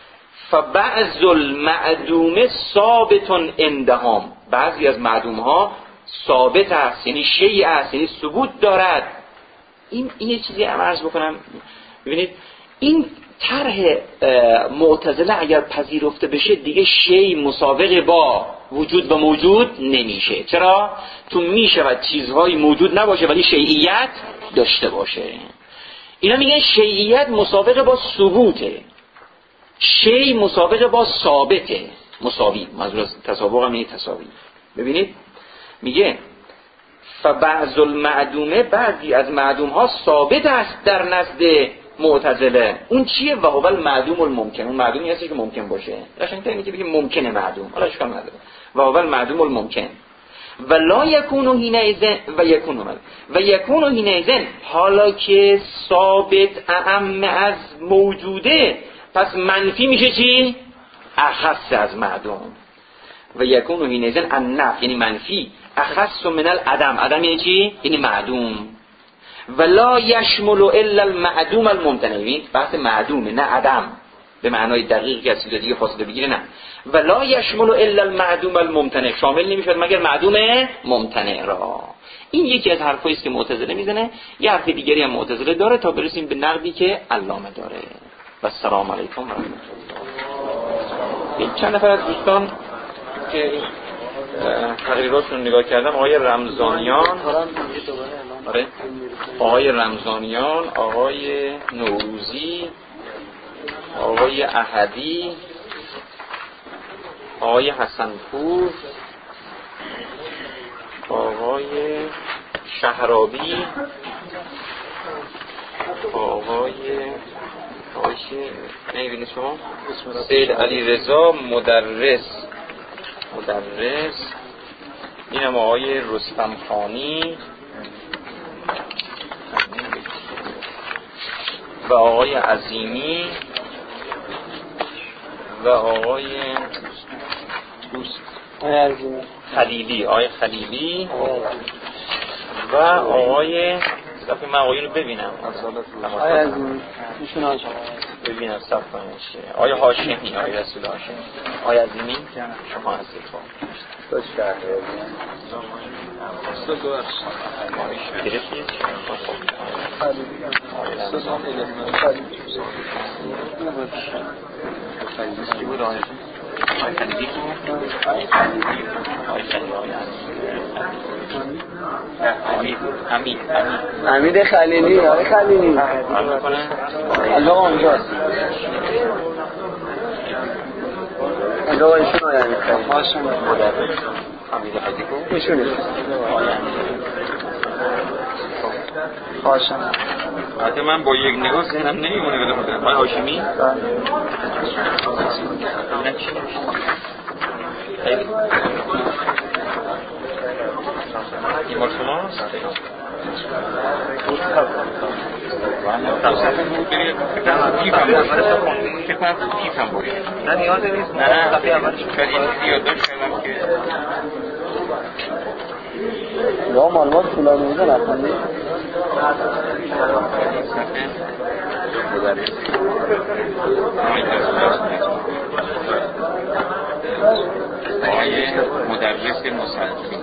فبعض المعدوم ثابت عندهم. بعضی از معدوم ها ثابت است، یعنی شیء است، یعنی ثبوت دارد. این این یه چیزی عرض بکنم ببینید، این طرح معتزله اگر پذیرفته بشه دیگه شی مسابقه با وجود و موجود نمیشه. چرا؟ تو میشه و چیزهایی موجود نباشه ولی شیعیت داشته باشه. اینا میگن شیعیت مسابقه با ثبوته، شی مسابقه با ثابته، مساوی، منظور از تسابق هم یه تساوی. ببینید میگه فبعض المعدومه، بعضی از معدوم ها ثابت است در نزد معتزله. اون چیه؟ و هو المعدوم الممکن، اون معدومی هستی که ممکن باشه. قشنگ‌تر اینه که بگیم ممکنه معدوم، حالا اشکال نداره. و هو المعدوم الممکن و لا یکون حینئذ و یکون عمل و یکون حینئذ، حالا که ثابت اعم از موجوده، پس منفی میشه چی؟ اخص از معدوم. و یکون حینئذ النفی یعنی منفی، اخص من العدم، عدم یعنی چی؟ یعنی معدوم. ولا یشمل الا المعدوم الممتنع، این بحث معدومه نه عدم به معنای دقیقی که از چیز دیگه فاصله بگیره، نه. ولا یشمل الا المعدوم الممتنع، شامل نمیشود مگر معدوم ممتنع را. این یکی از حرفایی است که معتزله میزنه. یه حرف دیگری هم معتزله داره تا برسیم به نقدی که علامه داره. و السلام علیکم و رحمت الله. چند نفر از دوستان که تقریراتشون نگاه کردم، آقای رمضانیان، آره آقای رمضانیان، آقای نوروزی، آقای احدی، آقای حسنپور، آقای شهرابی، آقای آقای نمیبینید شما؟ سید علی رضا مدرس مدرس اینم آقای رستم خانی و آقای عظیمی و آقای خلیلی، آقای خلیلی و آقای صفحه من آقایی رو ببینم، آقای عظیمی میشون آقای ببینم صفحه نشه، آقای هاشمی، آقای رسول هاشمی، آقای عظیمی شما هستید. خوش شهر استاد دو ارش گرفتید؟ خلیلی استاد هم علم خلیلی خلیلی کی بود؟ آقای خلیلی آقای خلیلی آقای خلیلی حمید حمید خلیلی آقای خلیلی الله اونجاست اینجا ایشون آقای حمید خلیلی هاشم مدرس حمید خلیلی ایشونه هاشم. البته من با یک نگاه ذهنم نمیمونه ولی خودم آقای هاشمی این مال شماست؟ تفصیل بود برید کیفم باشه فکر کنم کیفم باشه نه نیازه نیست نه صفحه اولش شاید این زیاد داشت کردم که یا معلومات طولانی بوده نکنی آقای مدرس مسلمی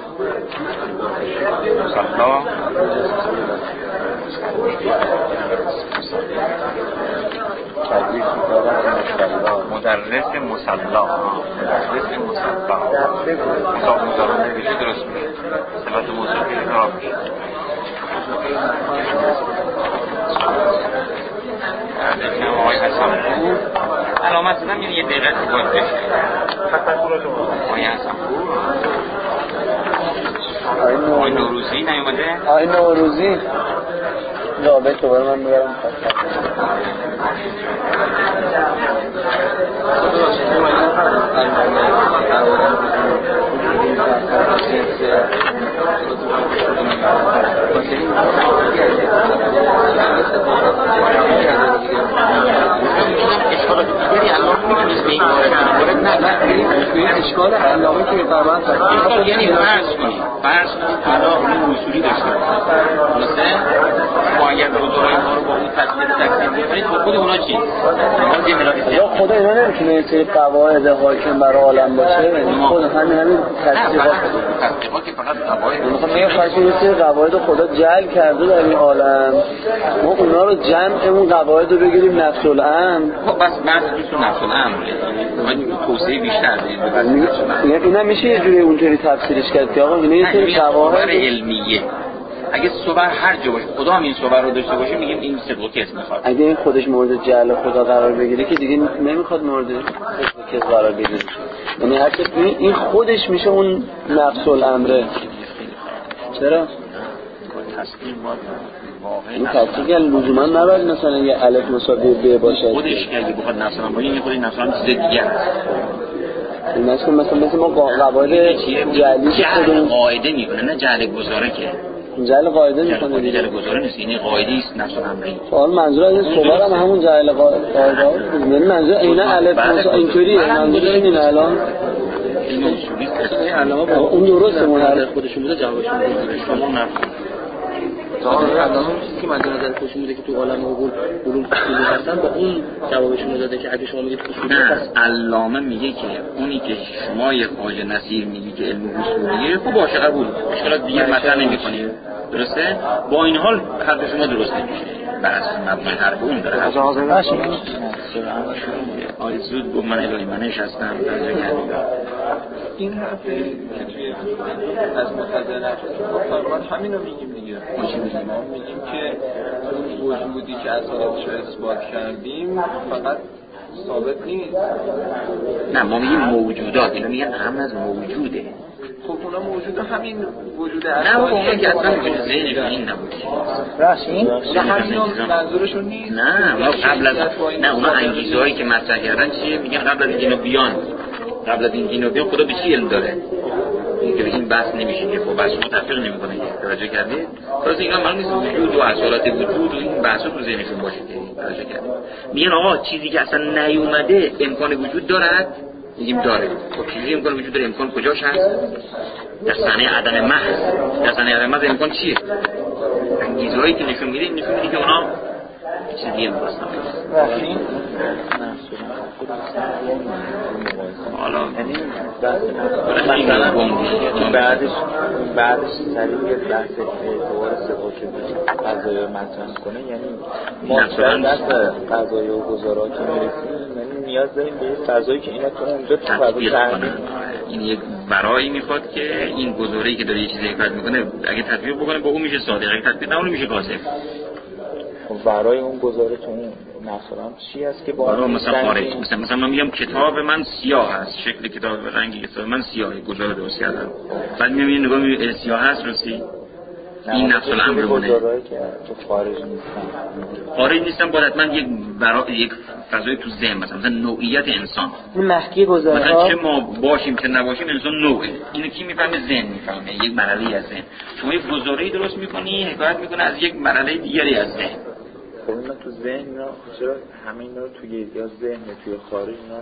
مسلا مدرس مسلا مدرس مسلا مصاب مدارم نوشته درست میشه سبت موسیقی خراب میشه دکم آقای حسنپور علامت زدم یه دقیقه باید بشه آقای حسنپور آقای نوروزی نیومده؟ آقای نوروزی جوابه تو برای من بگرم اشکالات دیگری علامه میتونست به این وارد نه نه اشکال علامه که فرمان کرد اشکال یعنی فرض کنید فرض کنید حالا اون اصولی داشته درسته؟ ما اگر بزرگای ما رو با اون تصویر تکسیم بکنید خب خود اونا چی؟ یا خدا اینا نمیتونه یه سری قواعد حاکم بر عالم باشه خود همین همین تصویرها که فقط قواعد میخوام میگم فرض کنید یه سری قواعد خدا جعل کرده در این عالم ما اونا رو جمع اون قواعد رو بگیریم نفس الامر خب بس بحث تو نفس الامر توسعه بیشتر بدید اینا میشه یه جوری اونطوری تفسیرش کرد که آقا اینا یه سری قواعد علمیه اگه صور هر جا باشه خدا هم این صور رو داشته باشه میگیم این صدق و کذب میخواد. اگه این خودش مورد جعل خدا قرار بگیره که دیگه نمیخواد مورد صدق و کذب قرار بگیره. یعنی هر این خودش میشه اون نفس الامره. چرا؟ تصدیق این تصدیق لزوما نباید مثلا یه الف مساوی ب باشه. خودش که اگه بخواد نفس الامره این خودش نفس الامره چیز دیگه است. این مثلا مثلا مثل ما قواعد جعلی جعل قاعده میکنه نه جعل گزاره که جعل قاعده میکنه دیگه جعل گزاره نیست این قاعده است نفس الامره. حالا منظور از صور هم همون جعل قاعده است. یعنی منظور اینا الف مساوی اینطوریه. منظور این الان علم اصولی است. علامه اون درسته مورد خودشون بوده جوابشون بوده شما نفس ظاهر علامه چیزی که مد نظر خودشون بوده که تو عالم علوم علوم اصولی هستن با اون جوابشون داده که اگه شما میگید اصولی هست. علامه میگه که اونی که شما یه خواجه نصیر میگی که علم اصولیه خب باشه قبول اشکالات دیگه مطرح نمی‌کنیم درسته با این حال حرف شما درست نمیشه بر اساس مبنای حرف اون داره از حاضر باشه آی زود گفت من الهی منش هستم توجه کردید این حرف که توی از متضرر ما فرمان همین رو میگیم دیگه ما میگیم که اون وجودی که اصالتش رو اثبات کردیم فقط ثابت نیست. نه ما میگیم موجودات اینا میگن هم از موجوده. خب اونا موجوده همین وجود نه اون که اصلا وجود ذهنشون این نبود راست این نه همین منظورشون نیست. نه ما قبل از نه اونا انگیزه‌هایی که مطرح کردن چیه میگن قبل از اینو بیان قبل از اینو بیان خدا به چی علم داره که این بحث نمیشه که خب بحث متفق نمیکنه که توجه کردید راست اینا معلوم نیست وجود و اصالت وجود و این بحثا تو ذهنشون باشه که توجه کردید میگن آقا چیزی که اصلا نیومده امکان وجود دارد میگیم داره. خب چیزی امکان وجود داره امکان کجاش هست؟ در صحنه عدم محض. در صحنه عدم محض امکان چیه؟ انگیزهایی که نشون میده نشون میده که اونا چیز دیگه می‌خواستن. رفتیم حالا یعنی مثلا بعدش بعدش سریع بحث اعتبار سباک قضایی رو مطرح کنه یعنی ما در دست قضایی و گزارا که میرسیم یعنی نیاز داریم به یه فضایی که اینا تو اونجا تطبیق کنن. این یک برایی میخواد که این گزاره‌ای که داره یه چیزی حکایت میکنه اگه تطبیق بکنه با اون میشه صادق اگه تطبیق نکنه میشه کاذب. برای اون گزاره‌تون مثلا چی است که با مثلا خارج مثلا مثلا من میگم کتاب من سیاه است شکل کتاب و رنگ کتاب من سیاهه گزاره درست کردم بعد میبینی نگاه میبینی سیاه هست راستی این نفس الامر مونه گزاره‌ای که تو خارج نیستن خارج نیستن باید حتما یک برای یک فضای تو ذهن مثلا مثلا نوعیت انسان این محکی گزاره مثلا چه ما باشیم چه نباشیم انسان نوعه اینو کی میفهمه ذهن میفهمه یک مرحله از ذهن شما یک گزاره‌ای درست میکنی حکایت میکنه از یک مرحله دیگری از ذهن. خب اینا تو ذهن اینا چرا همه اینا رو توی یا ذهن توی خارج اینا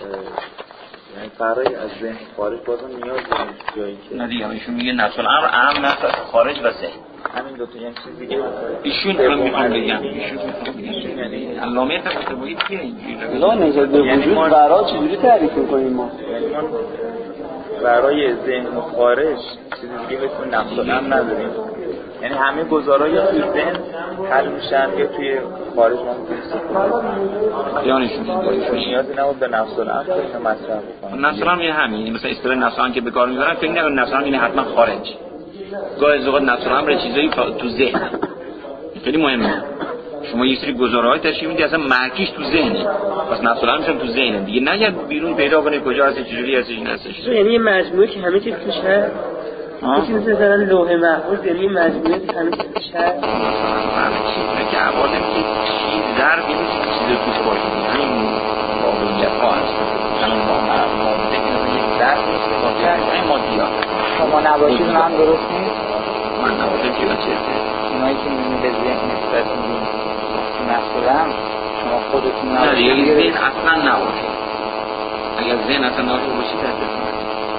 یعنی برای از ذهن خارج بازم نیاز داریم جایی که نه دیگه ایشون میگه نفس الامر اهم نفس خارج و ذهن همین دو تا یعنی چیز دیگه ایشون الان میخوام بگم ایشون یعنی علامه فتوایی کیه اینجوری لا نظر به وجود برا چجوری تعریف می‌کنیم ما یعنی ما برای ذهن و خارج چیز دیگه به اسم نفس الامر نداریم یعنی همه گزارا یا توی ذهن حل میشن یا توی خارج ما میتونیم استفاده کنیم یعنیشون ایشون نیازی نبود به نفس الامر که اینو مطرح بکنیم. نفس الامر همین مثلا اصطلاح نفس الامر که به کار میبرن فکر نکنید نفس الامر یعنی حتما خارج گاهی از اوقات نفس الامر چیزایی تو ذهن خیلی مهمه شما یه سری گزاره‌های تشکیل میدید اصلا مرکیش تو ذهنه پس نفس الامر هم تو ذهنه دیگه نگید بیرون پیدا کنید کجا هست چجوری هست این هستش یعنی یه مجموعه که همه چیز توش هست یکی مثل مثلا لوح محفوظ یعنی مجموعه که همه چیز توش هست همه چیزی که عوالم که چیز در بیرون چیز توش باشه همین واقعیت ها هست مثلا با معبوده که مثلا یک در باشه این مادیات شما نباشید من درست نیست من نباشید که چه اینایی که میبینی به ذهن نسبت میدین مثلا شما خودتون نباشید نه دیگه ذهن اصلا نباشه اگر ذهن اصلا نباشه باشید تحت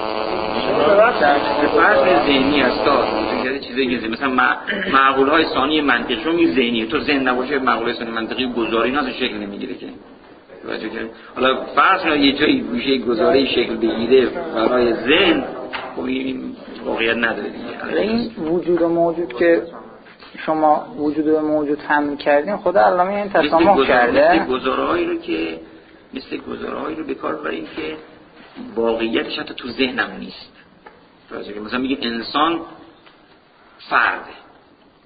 فرق ذهنی است تا چیزایی که مثلا معقول های ثانی منطقی رو می ذهنیه تو ذهن نباشه معقول های ثانی منطقی گزاری نه شکل نمیگیره که توجه کنید حالا فرض کنید یه جایی گوشه گزاری شکل بگیره برای ذهن خب این واقعیت نداره دیگه این وجود و موجود که شما وجود و موجود فهم کردین خدا علامه این تسامح کرده مثل گزارهایی رو که مثل گزارهایی رو به کار برین که واقعیتش حتی تو ذهنم نیست. مثلا میگه انسان فرده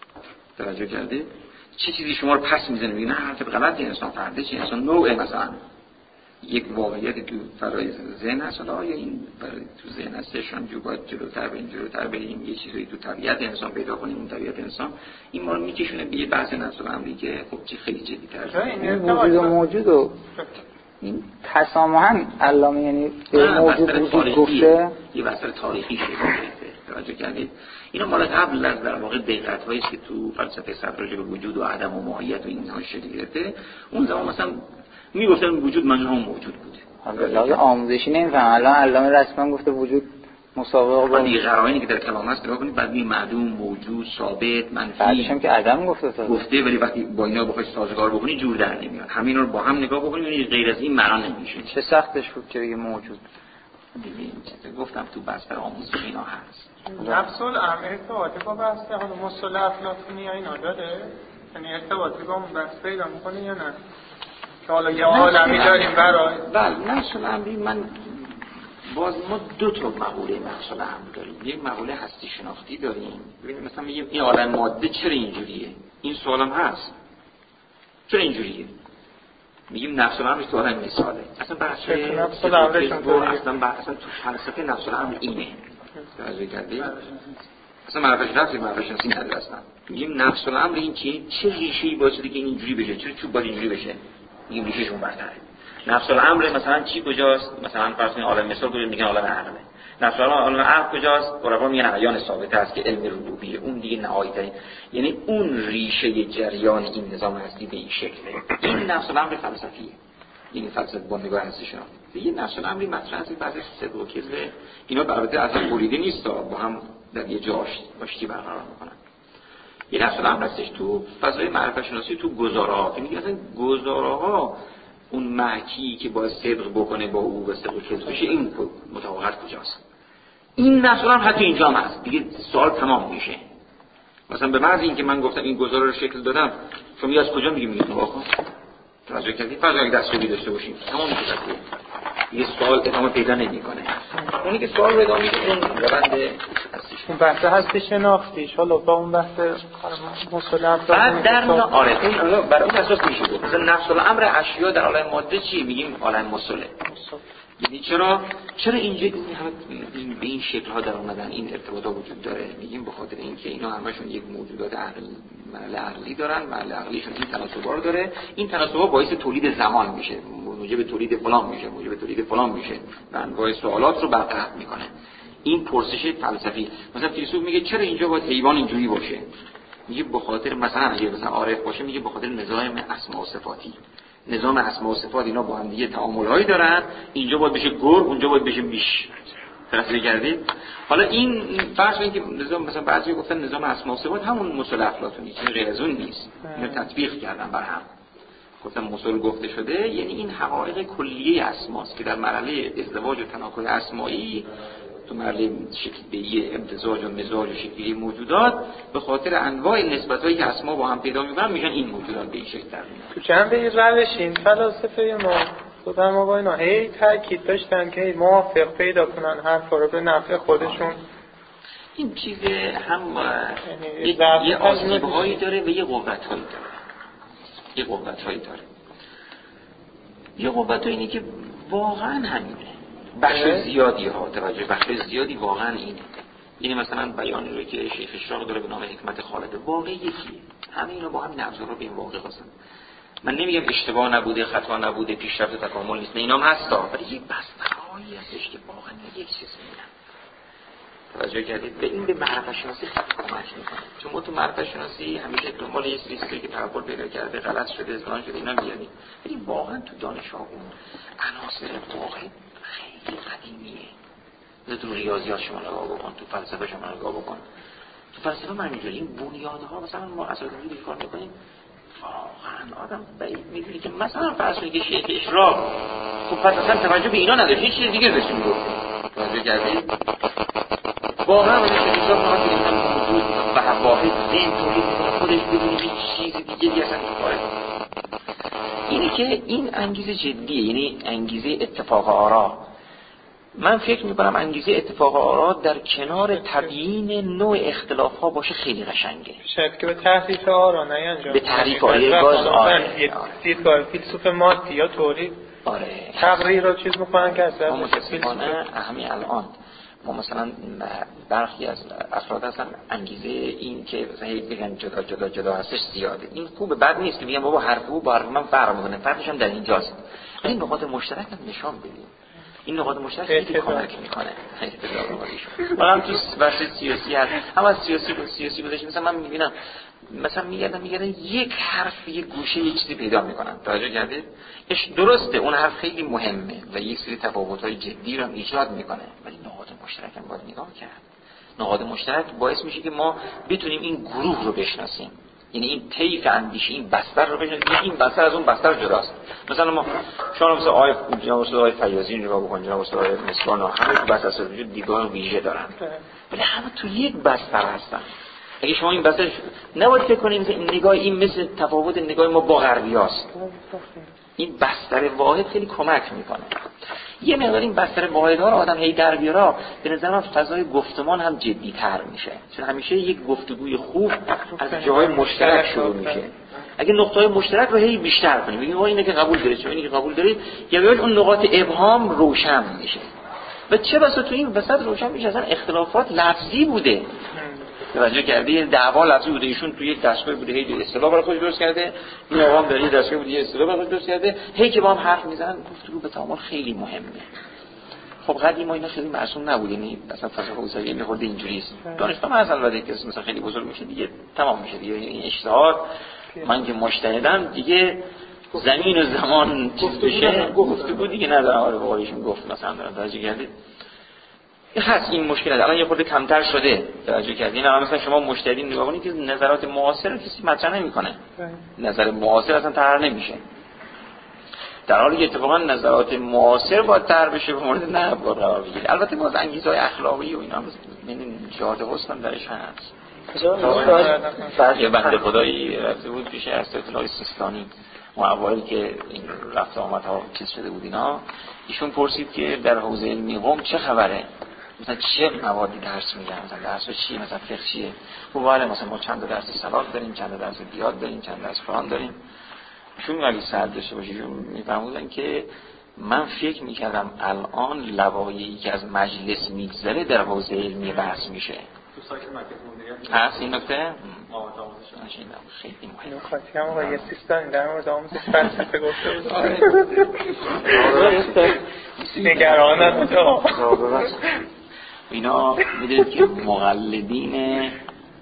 توجه کردید؟ چه چیزی شما رو پس میزنه میگه نه حرف غلطی، انسان فرده چه انسان نوعه، مثلا یک واقعیت تو فرای ذهن هست، حالا آیا این تو ذهن هستش هم جو باید جلوتر بریم جلوتر بریم یه چیزی تو طبیعت انسان پیدا کنیم، اون طبیعت انسان این ما رو میکشونه به یه بحث نفس الامری که خب چی خیلی جدی‌تر این وجود و موجود و این تسامحاً علامه یعنی به موجود وجود گفته یه بحث تاریخی شده توجه کردید. اینا مال قبل از در واقع دقت‌هایی است که تو فلسفه صدر راجع به وجود و عدم و ماهیت و اینها شکل گرفته. اون زمان مثلا میگفتن وجود معنی هم موجود بوده. حالا آموزشی نمیفهم. الان علامه رسما گفته وجود مسابقه با دیگه قرائنی که در کلام هست نگاه کنید، بعد می معدوم، موجود، ثابت، منفی، بعدش هم که عدم گفته تا گفته، ولی وقتی با اینا بخوای سازگار بکنی جور در نمیاد. همین رو با هم نگاه بکنید یعنی غیر از این معنا نمیشه. چه سختش بود که بگه موجود. دیگه این چیزا گفتم تو بستر آموزش اینا هست. نفس الامر ارتباطی با بحث حالا مصطلح افلاطونی اینا داره؟ یعنی ارتباطی با اون بحث پیدا می‌کنه یا نه؟ که حالا یه عالمی داریم برای بله نفس الامر من باز ما دو تا مقوله نفس الامر داریم. یک مقوله هستی شناختی داریم. ببینید مثلا میگیم این عالم ماده چرا اینجوریه؟ این سوالم هست. چرا اینجوریه؟ میگیم نفس الامر تو عالم مثاله. اصلا بحث نفس الامرش اونطوریه. اصلا اصلا تو فلسفه نفس الامر اینه. توجه کردید؟ اصلا معرفت نفسی معرفت شناسی نداره اصلا. میگیم نفس الامر این چیه؟ چه ریشه‌ای باعث شده که این اینجوری بشه؟ چرا چوب باید اینجوری بشه؟ میگیم ریشه‌ش اون برتره. نفس الامر مثلا چی کجاست؟ مثلا فرض کنید عالم مثال رو میگن عالم عقله. نفس الامر عالم عقل کجاست؟ عرفا میگن عیان ثابت است که علم ربوبیه. اون دیگه نهایی ترین، یعنی اون ریشه جریان این نظام هستی به این شکله. این نفس الامر فلسفیه. این فلسفه با نگاه هستی شناختی. یه نفس الامری مطرح است بعضی صدق و کذب اینا البته اصلا بریده نیست با هم در یه جاش آشتی برقرار میکنن. یه نفس الامر هستش تو فضای معرفت شناسی تو گزاره‌ها که میگن اصلا گزاره‌ها اون محکی که باید صدق بکنه با او و صدق و کذب بشه این مطابقت کجاست؟ این نفس الامر حتی اینجا هم هست. دیگه سوال تمام میشه. مثلا به محض اینکه من گفتم این گزاره رو شکل دادم شما از کجا میگی میگید نگاه کن توجه کردید فرض کنید دستوری داشته باشیم تمام میشه دیگه سوال ادامه پیدا نمیکنه. اونی که سوال رو ادامه میده اون روند هستش. اون بحث هستی شناختیش حالا با اون بحث مصطلح بعد در اون آره اون بر اون اساس میشه گفت مثلا نفس الامر اشیا در عالم ماده چی میگیم عالم مصطلح. یعنی چرا چرا اینجا این به این شکل ها در اومدن این ارتباطات وجود داره؟ میگیم به خاطر اینکه اینا همشون یک موجودات عقلی مرحله عقلی دارن، مرحله عقلیشون این تناسب‌ها رو داره. این تناسب‌ها باعث تولید زمان میشه، موجب تولید فلان میشه، موجب تولید فلان میشه و انواع سوالات رو برطرف میکنه. این پرسش فلسفی. مثلا فیلسوف میگه چرا اینجا باید حیوان اینجوری باشه؟ میگه به خاطر مثلا اگه مثلا عارف باشه میگه به خاطر نظام اسماء و صفاتی. نظام اسماء و صفات اینا با هم دیگه تعامل‌هایی دارن، اینجا باید بشه گرگ، اونجا باید بشه میش. درست کردید؟ حالا این فرض کنید که نظام مثلا بعضی گفتن نظام اسماء و صفات همون مصطلح افلاطونی چیز غیر از اون نیست. اینو تطبیق کردن بر هم. گفتم مصطلح گفته شده یعنی این حقایق کلیه اسماست که در مرحله ازدواج و تناقض اسمایی تو مرحله شکلی امتزاج و مزاج و شکلی موجودات به خاطر انواع نسبت‌هایی که اسما با هم پیدا می‌کنن میگن این موجودات به این شکل در میاد. تو جنبه روش این فلاسفه ما خودم ما با اینا هی تاکید داشتن که موافق پیدا کنن حرفا رو به نفع خودشون. این چیز هم یه, یه آسیب‌هایی داره و یه قوت‌هایی داره. یه قوت‌هایی داره. یه قوت اینه که واقعا همینه. بخش زیادی ها توجه بخش زیادی واقعا اینه. یعنی مثلا بیانی رو که شیخ اشراق داره به نام حکمت خالده واقعی یکیه. همه اینا با هم نبض رو به این واقع هستن. من نمیگم اشتباه نبوده، خطا نبوده، پیشرفت تکامل نیست، نه اینام هستا، ولی یه بسته‌هایی هستش که واقعا یک چیز میگن. توجه کردید به این به معرفت شناسی خیلی کمک میکنه. چون ما تو معرفت شناسی همیشه دنبال یه سری که تحول پیدا کرده، غلط شده، اصلاح شده اینا میاریم. ولی واقعا تو دانش آموز عناصر واقع خیلی قدیمیه. تو ریاضیات شما نگاه بکن، تو فلسفه شما نگاه بکن. تو فلسفه من اینجوری این بنیادها مثلا ما اساتیدی که کار میکنیم واقعا آدم بعید می‌بینی که مثلا فرض کنید که شیخ اشراق خب پس اصلا توجه به اینا نداره، هیچ چیز دیگه بهش میگفت. توجه کردید؟ واقعا اون شیخ اشراق فقط این موضوع و واحد ذهن تولید می‌کنه خودش بدون هیچ چیز دیگه اصلا کاره. اینی که این انگیزه جدیه، یعنی انگیزه اتفاق آرا. من فکر میکنم انگیزه اتفاق آرا در کنار تبیین نوع اختلاف ها باشه خیلی قشنگه. شاید که به تحریف آرا نینجام، به تحریف آیه باز آره دیدگاه فیلسوف مادی یا طوری آره تقریر رو چیز میکنن که از ما متاسفانه همین الان ما مثلا برخی از افراد هستن انگیزه این که هی بگن جدا جدا جدا هستش زیاده. این خوبه، بد نیست که میگم بابا حرف او با حرف من فرق میکنه، فرقش هم در اینجاست. این نقاط مشترک هم نشان بدیم. این نقاط مشترک خیلی کمک میکنه. خیلی بسیار واقعا تو بحث سیاسی هست، هم از سیاسی به سیاسی بودش. مثلا من میبینم مثلا میگردم میگردم یک حرف یک گوشه یک چیزی پیدا میکنم. توجه کردید؟ اش درسته اون حرف خیلی مهمه و یک سری تفاوت‌های جدی رو ایجاد میکنه، ولی نقاط مشترک هم باید نگاه کرد. نقاط مشترک باعث میشه که ما بتونیم این گروه رو بشناسیم، یعنی این طیف اندیشه، این بستر رو بشناسیم. این بستر از اون بستر جداست. مثلا ما شما مثلا آیه جناب استاد آیه فیاضی نگاه بکنید، جناب استاد آیه مسکان، همه تو بستر وجود دیدگاه ویژه دارن، ولی همه تو یک بستر هستن. اگه شما این بستر نباید فکر کنید این نگاه این مثل تفاوت نگاه ما با غربیاست. این بستر واحد خیلی کمک میکنه. یه مقدار این بستر واحدها رو آدم هی در بیاره، به نظر من فضای گفتمان هم جدی تر میشه، چون همیشه یک گفتگوی خوب از جاهای مشترک شروع میشه. اگه نقطه‌های مشترک رو هی بیشتر کنیم، بگیم اینه که قبول دارید، اینه که قبول دارید، یا ببین اون نقاط ابهام روشن میشه. و چه بسا تو این وسط روشن میشه اصلا اختلافات لفظی بوده. توجه کردی؟ دعوا لفظی بوده، ایشون توی یک دستگاه بوده هی اصطلاح برای خودش درست کرده، این آقا هم در یک دستگاه بوده اصطلاح برای خودش درست کرده، هی که با هم حرف میزنن. گفتگو به تعامل خیلی مهمه. خب قدیم اینا خیلی معصوم نبوده، یعنی اصلا فلسفه حوزوی یه خورده اینجوریه. دانشگاه مثلا البته که مثلا خیلی بزرگ میشه دیگه تمام میشه دیگه، این اجتهاد من که مجتهدم دیگه زمین و زمان چیز بشه، گفتگو دیگه نداره. آره بقولشون گفت مثلا دارن توجه کردید هست این مشکل الان یه خورده کمتر شده. توجه کردین الان مثلا شما مجتهدین نگاه کنید که نظرات معاصر رو کسی مطرح نمیکنه، نظر معاصر اصلا طرح نمیشه، در حالی که اتفاقا نظرات معاصر باید طرح بشه به مورد نه با قرار بگیره. البته باز انگیزهای اخلاقی و اینا من جهاد حسن درش هست. یه بنده خدایی رفته بود پیش استدلال سیستانی و اوایل که این رفت آمد ها چیز شده بود اینا، ایشون پرسید که در حوزه علمی قم چه خبره، مثلا چه موادی درس میدن، مثلا درس چیه، مثلا فقه چیه. و بله مثلا ما چند درس سلات داریم، چند درس بیاد داریم، چند درس فلان داریم. ایشون ولی سرد داشته باشه ایشون میفهمودن که من فکر میکردم الان لوایحی که از مجلس میگذره در حوزه علمی بحث میشه. تو سایت مرکز مدیریت هست این نکته؟ آموزش نشینم خیلی مهمه. نکاتی هم آقا یه سیستم در مورد آموزش فلسفه گفته بود. نگرانم تو. اینا میدونید که مقلدین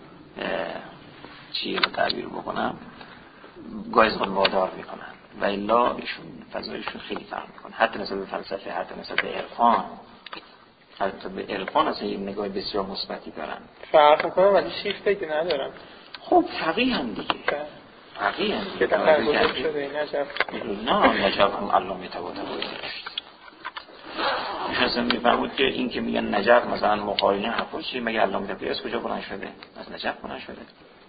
چی رو تعبیر بکنم گایزمان وادار میکنن و الا ایشون فضایشون خیلی فرق میکنه، حتی نسبت به فلسفه، حتی نسبت به عرفان، حتی به عرفان اصلا یک نگاه بسیار مثبتی دارن. فرق میکنه ولی شیفته که ندارن. خب فقیه هم دیگه فقیه هم دیگه که در بزرگ شده نجف نه نجف هم علامه طباطبایی داشت. ایشون اصلا میفرمود که این که میگن نجف مثلا مقارنه حرفا چیه، مگه علامه طباطبایی از کجا بلند شده؟ از نجف بلند شده.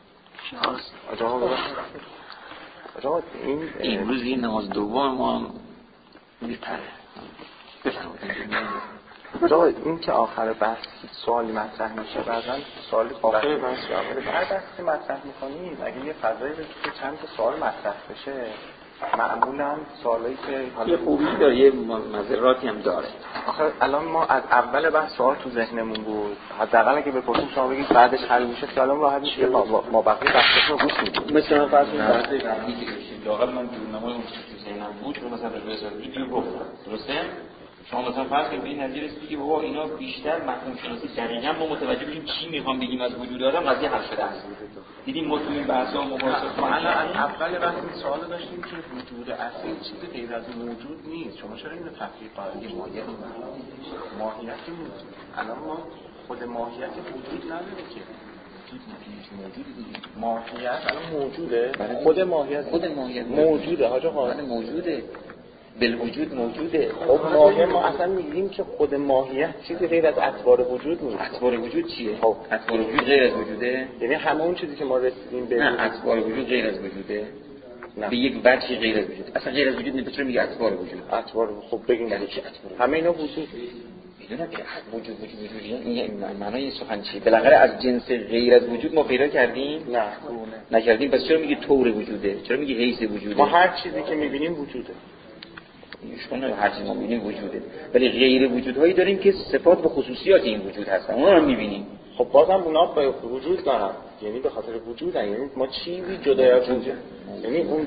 آقا این امروز این نماز دوم ما هم میپره بفرمایید. آقا این که آخر بحث سوالی مطرح میشه، بعضا سوالی آخر بحث جواب بعد وقتی مطرح میکنید اگه یه فضایی بشه که چند تا سوال مطرح بشه، معمولا سوالایی که یه خوبی داره یه مضراتی هم داره. آخه الان ما از اول بحث سوال تو ذهنمون بود، حداقل اگه بپرسیم شما بگید بعدش حل میشه خیالمون راحت میشه، ما ما بقیه بحثش رو گوش میدیم. مثلا فرض کنید بحث بعدی که بشه لااقل من دورنمای اون تو ذهنم بود رو مثلا به حساب ویدیو گفتم، درسته؟ شما مثلا فرض کنید به این نتیجه رسیدید که بابا اینا بیشتر مفهوم شناسی دقیقاً ما متوجه بشیم چی میخوام بگیم از وجود آدم، قضیه حل شده است. دیدیم ما تو این بحث‌ها مباحثات ما الان از اول بحث این سوال داشتیم که وجود اصلی چیزی غیر از موجود نیست. شما چرا اینو تفریق کردید؟ ماهیت ماهیت الان ما خود ماهیت وجود نداره که ماهیت الان موجوده، خود ماهیت خود ماهیت موجوده. حاج آقا موجوده، بالوجود موجوده. خب ماهیت ما اصلا میگیم که خود ماهیت چیزی غیر از اطوار وجود نیست. اطوار وجود چیه؟ خب اطوار وجود غیر از وجوده؟ یعنی همه اون چیزی که ما رسیدیم به نه اطوار وجود غیر از وجوده؟ نه. به یک وجهی غیر از وجود. اصلا غیر از وجود نمیشه میگه اطوار وجود. اطوار خب بگیم همه اینا وجود میدونم که وجود وجود وجود این معنای سخن چیه؟ بالاخره از جنس غیر از وجود ما پیدا کردیم؟ نه نکردیم. پس چرا میگی طور وجوده؟ چرا میگی حیث وجوده؟ ما هر چیزی که میبینیم وجوده. ایشون هر چیزی ما میبینیم وجوده، ولی غیر وجودهایی داریم که صفات و خصوصیات این وجود هستن، اونا رو میبینیم. خب بازم اونا به وجود دارن، یعنی به خاطر وجودن، یعنی ما چیزی جدا از وجود، یعنی اون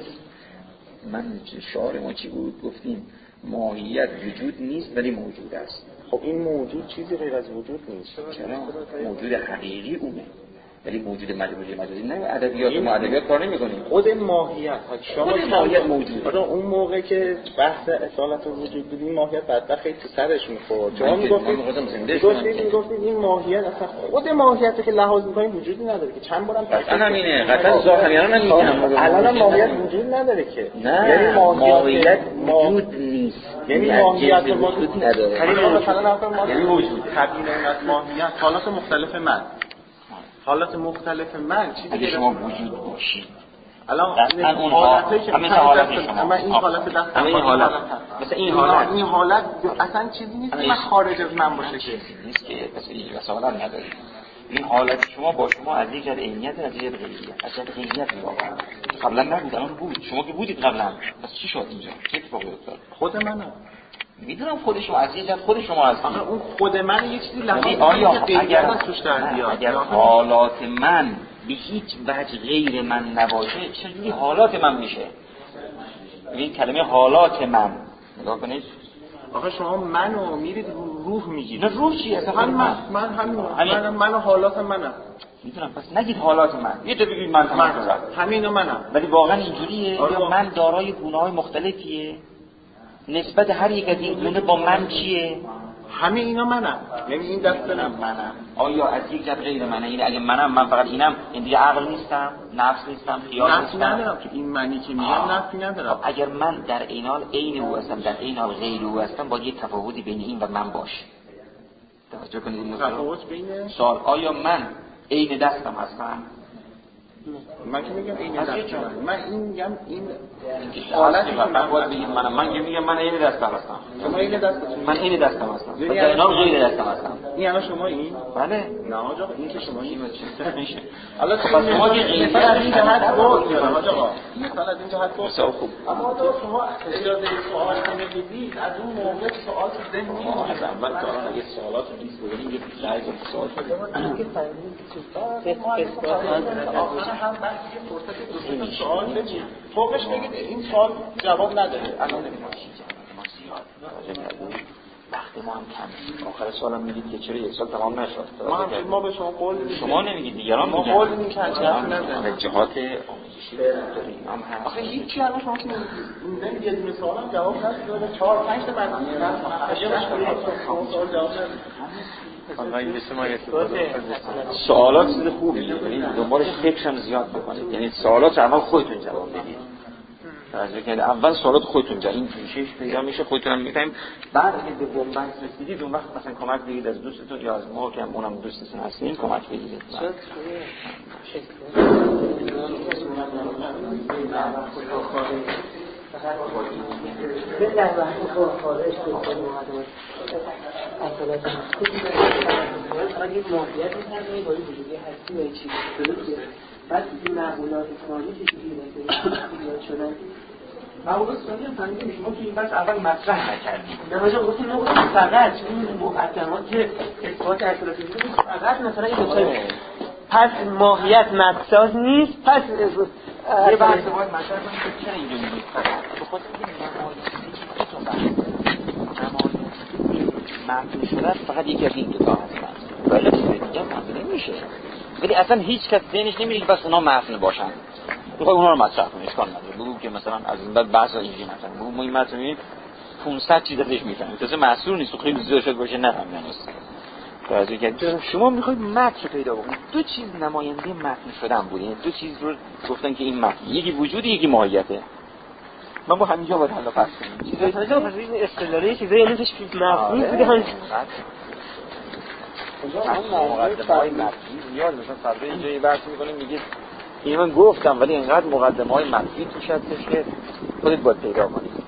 من شعار ما چی بود؟ گفتیم ماهیت وجود نیست ولی موجود است. خب این موجود چیزی غیر از وجود نیست. چرا؟ موجود حقیقی اونه، ولی موجود مجازی مجازی نه. ادبیات ما ادبیات کار نمی‌کنیم. خود ماهیت شما خود ماهیت موجوده. آره اون موقع که بحث اصالت وجود بود این ماهیت بعد خیلی تو سرش می‌خورد. شما میگفتید میگفتید این ماهیت اصلا خود ماهیتی که لحاظ می‌کنیم وجودی نداره که چند بارم اصلا همینه. قطعا ظاهریان نمیگم. الان ماهیت وجود نداره که. نه یعنی ماهیت وجود نیست. یعنی ماهیت وجود نداره. یعنی موجود. تبیین از ماهیت حالات مختلف من. حالات مختلف من چیزی اگه شما وجود باشید الان اون حالتی که همین حالت شما اما این حالت دست همین حالت مثلا این حالت این حالت اصلا چیزی نیست که خارج از من باشه، چیزی نیست که مثلا این اصلا نداره. این حالت شما با شما از یک جهت عینیت از یک جهت غیریت از جهت غیریت نگاه کنید. قبلا نبود الان بود. شما که بودید قبلا پس چی شد اینجا؟ چه اتفاقی افتاد؟ خود منم میدونم خود شما از یک جهت خود شما هستید. آخه اون خود من یه چیزی لحاظ آیا اگر توش در بیاد اگر حالات من به هیچ وجه غیر من نباشه چجوری حالات من میشه؟ این کلمه حالات من نگاه کنید. آخه شما منو میرید روح میگید. نه روح چیه اصلا؟ من من همین من من حالات منم. میدونم پس نگید حالات من. یه جا بگید من تمام شد. همینو منم. ولی واقعا اینجوریه یا من دارای گونه‌های مختلفیه؟ نسبت هر یک از این گونه با من چیه؟ همه اینا منم. یعنی این دست منم منم. آیا از یک جهت غیر منه؟ یعنی اگه منم من فقط اینم این دیگه عقل نیستم، نفس نیستم، خیال نیستم. نفس ندارم که این منی که میگم نفسی ندارم. اگر من در این حال عین او هستم در این حال غیر او هستم باید یه تفاوتی بین این و من باشه. توجه کنید. تفاوت بین سوال آیا من عین دستم هستم؟ من که میگم این دستم. من این میگم این حالتی که من باید بگید منم. من که میگم من این دستم هستم. شما این دستم. من این دستم هستم. در این حال غیر دستم هستم. این الان شما این؟ بله. نه آقا این که شما این چه میشه؟ حالا شما که غیر از این جهت بود آقا. مثلا از این جهت بود. مثال خوب. اما تو شما اجازه سوال نمیدید از اون موقع سوال تو ذهن ما از اول تا الان یه سوالات رو نیست بودیم یه لایو سوال کنیم. که فهمید که هم بحثی که فرصت دوستان سوال بدید فوقش بگید این سوال جواب نداره الان نمیشه ما زیاد وقت ما هم کم. آخر سوالم میگید که چرا یک سال تمام نشد؟ ما هم ما به شما قول میدیم. شما نمیگید دیگران میگن. ما قول میدیم که هیچ حرفی نزنید. جهات آموزشی داریم هم هست. آخه هیچی الان شما که نمیگید یه دونه سوالم جواب ندید. چهار پنج تا معنی سوال جواب ندید. سوالات چیز خوبیه. یعنی دنبالش فکرم زیاد بکنید. یعنی سوالات اول خودتون جواب بدید. توجه کنید اول سوالات خودتون جا این پیشش پیدا میشه خودتون هم میفهمید. بعد اگه به بنبست رسیدید اون وقت مثلا کمک بگیرید از دوستتون یا از ما که اونم دوستتون هستیم کمک بگیرید. به در بحث خارج کنیم اصالت فقط یک ماهیت می‌کنه با وجودی هستی و چیزی درسته. بعد این معقولات ثانی که دیگه شدن معقولات ثانی هم فهمیدیم شما که این بحث اول مطرح نکردیم. نه واجه گفتیم نه فقط این مقدمات که اثبات اصالت وجود فقط مثلا این دو پس ماهیت مقصد نیست پس یه بحث باید مطرح کنیم که چرا اینجا میگید به خود میگیم نمایشی معقول شده فقط یکی از این دو تا هستن ولی چیز دیگه معقول نمیشه. ولی اصلا هیچ کس ذهنش نمیره که بس اونا معقول باشن. میخوای اونا رو مطرح کنی اشکال نداره. بگو که مثلا از این بعد بحث اینجوری مثلا بگو ما این متن میبینیم پانصد چیز ازش میفهمیم. تازه محصول نیست و خیلی زیاد شد باشه نفهمیدن است. توجه کنید شما میخواید متن رو پیدا بکنید. دو چیز نماینده متن شدن بود. یعنی دو چیز رو گفتن که این متن یکی وجود یکی ماهیته. من با همینجا باید حالا فرض کنیم. چیزایی مثلا این اصطلاحی چیزایی یعنی توش مفهوم بوده هم مقدمه‌های متنی زیاد مثلا فردا اینجا یه بحث می‌کنیم میگه این من گفتم ولی اینقدر مقدمه‌های متنی توش هستش که خودت باید پیدا کنی.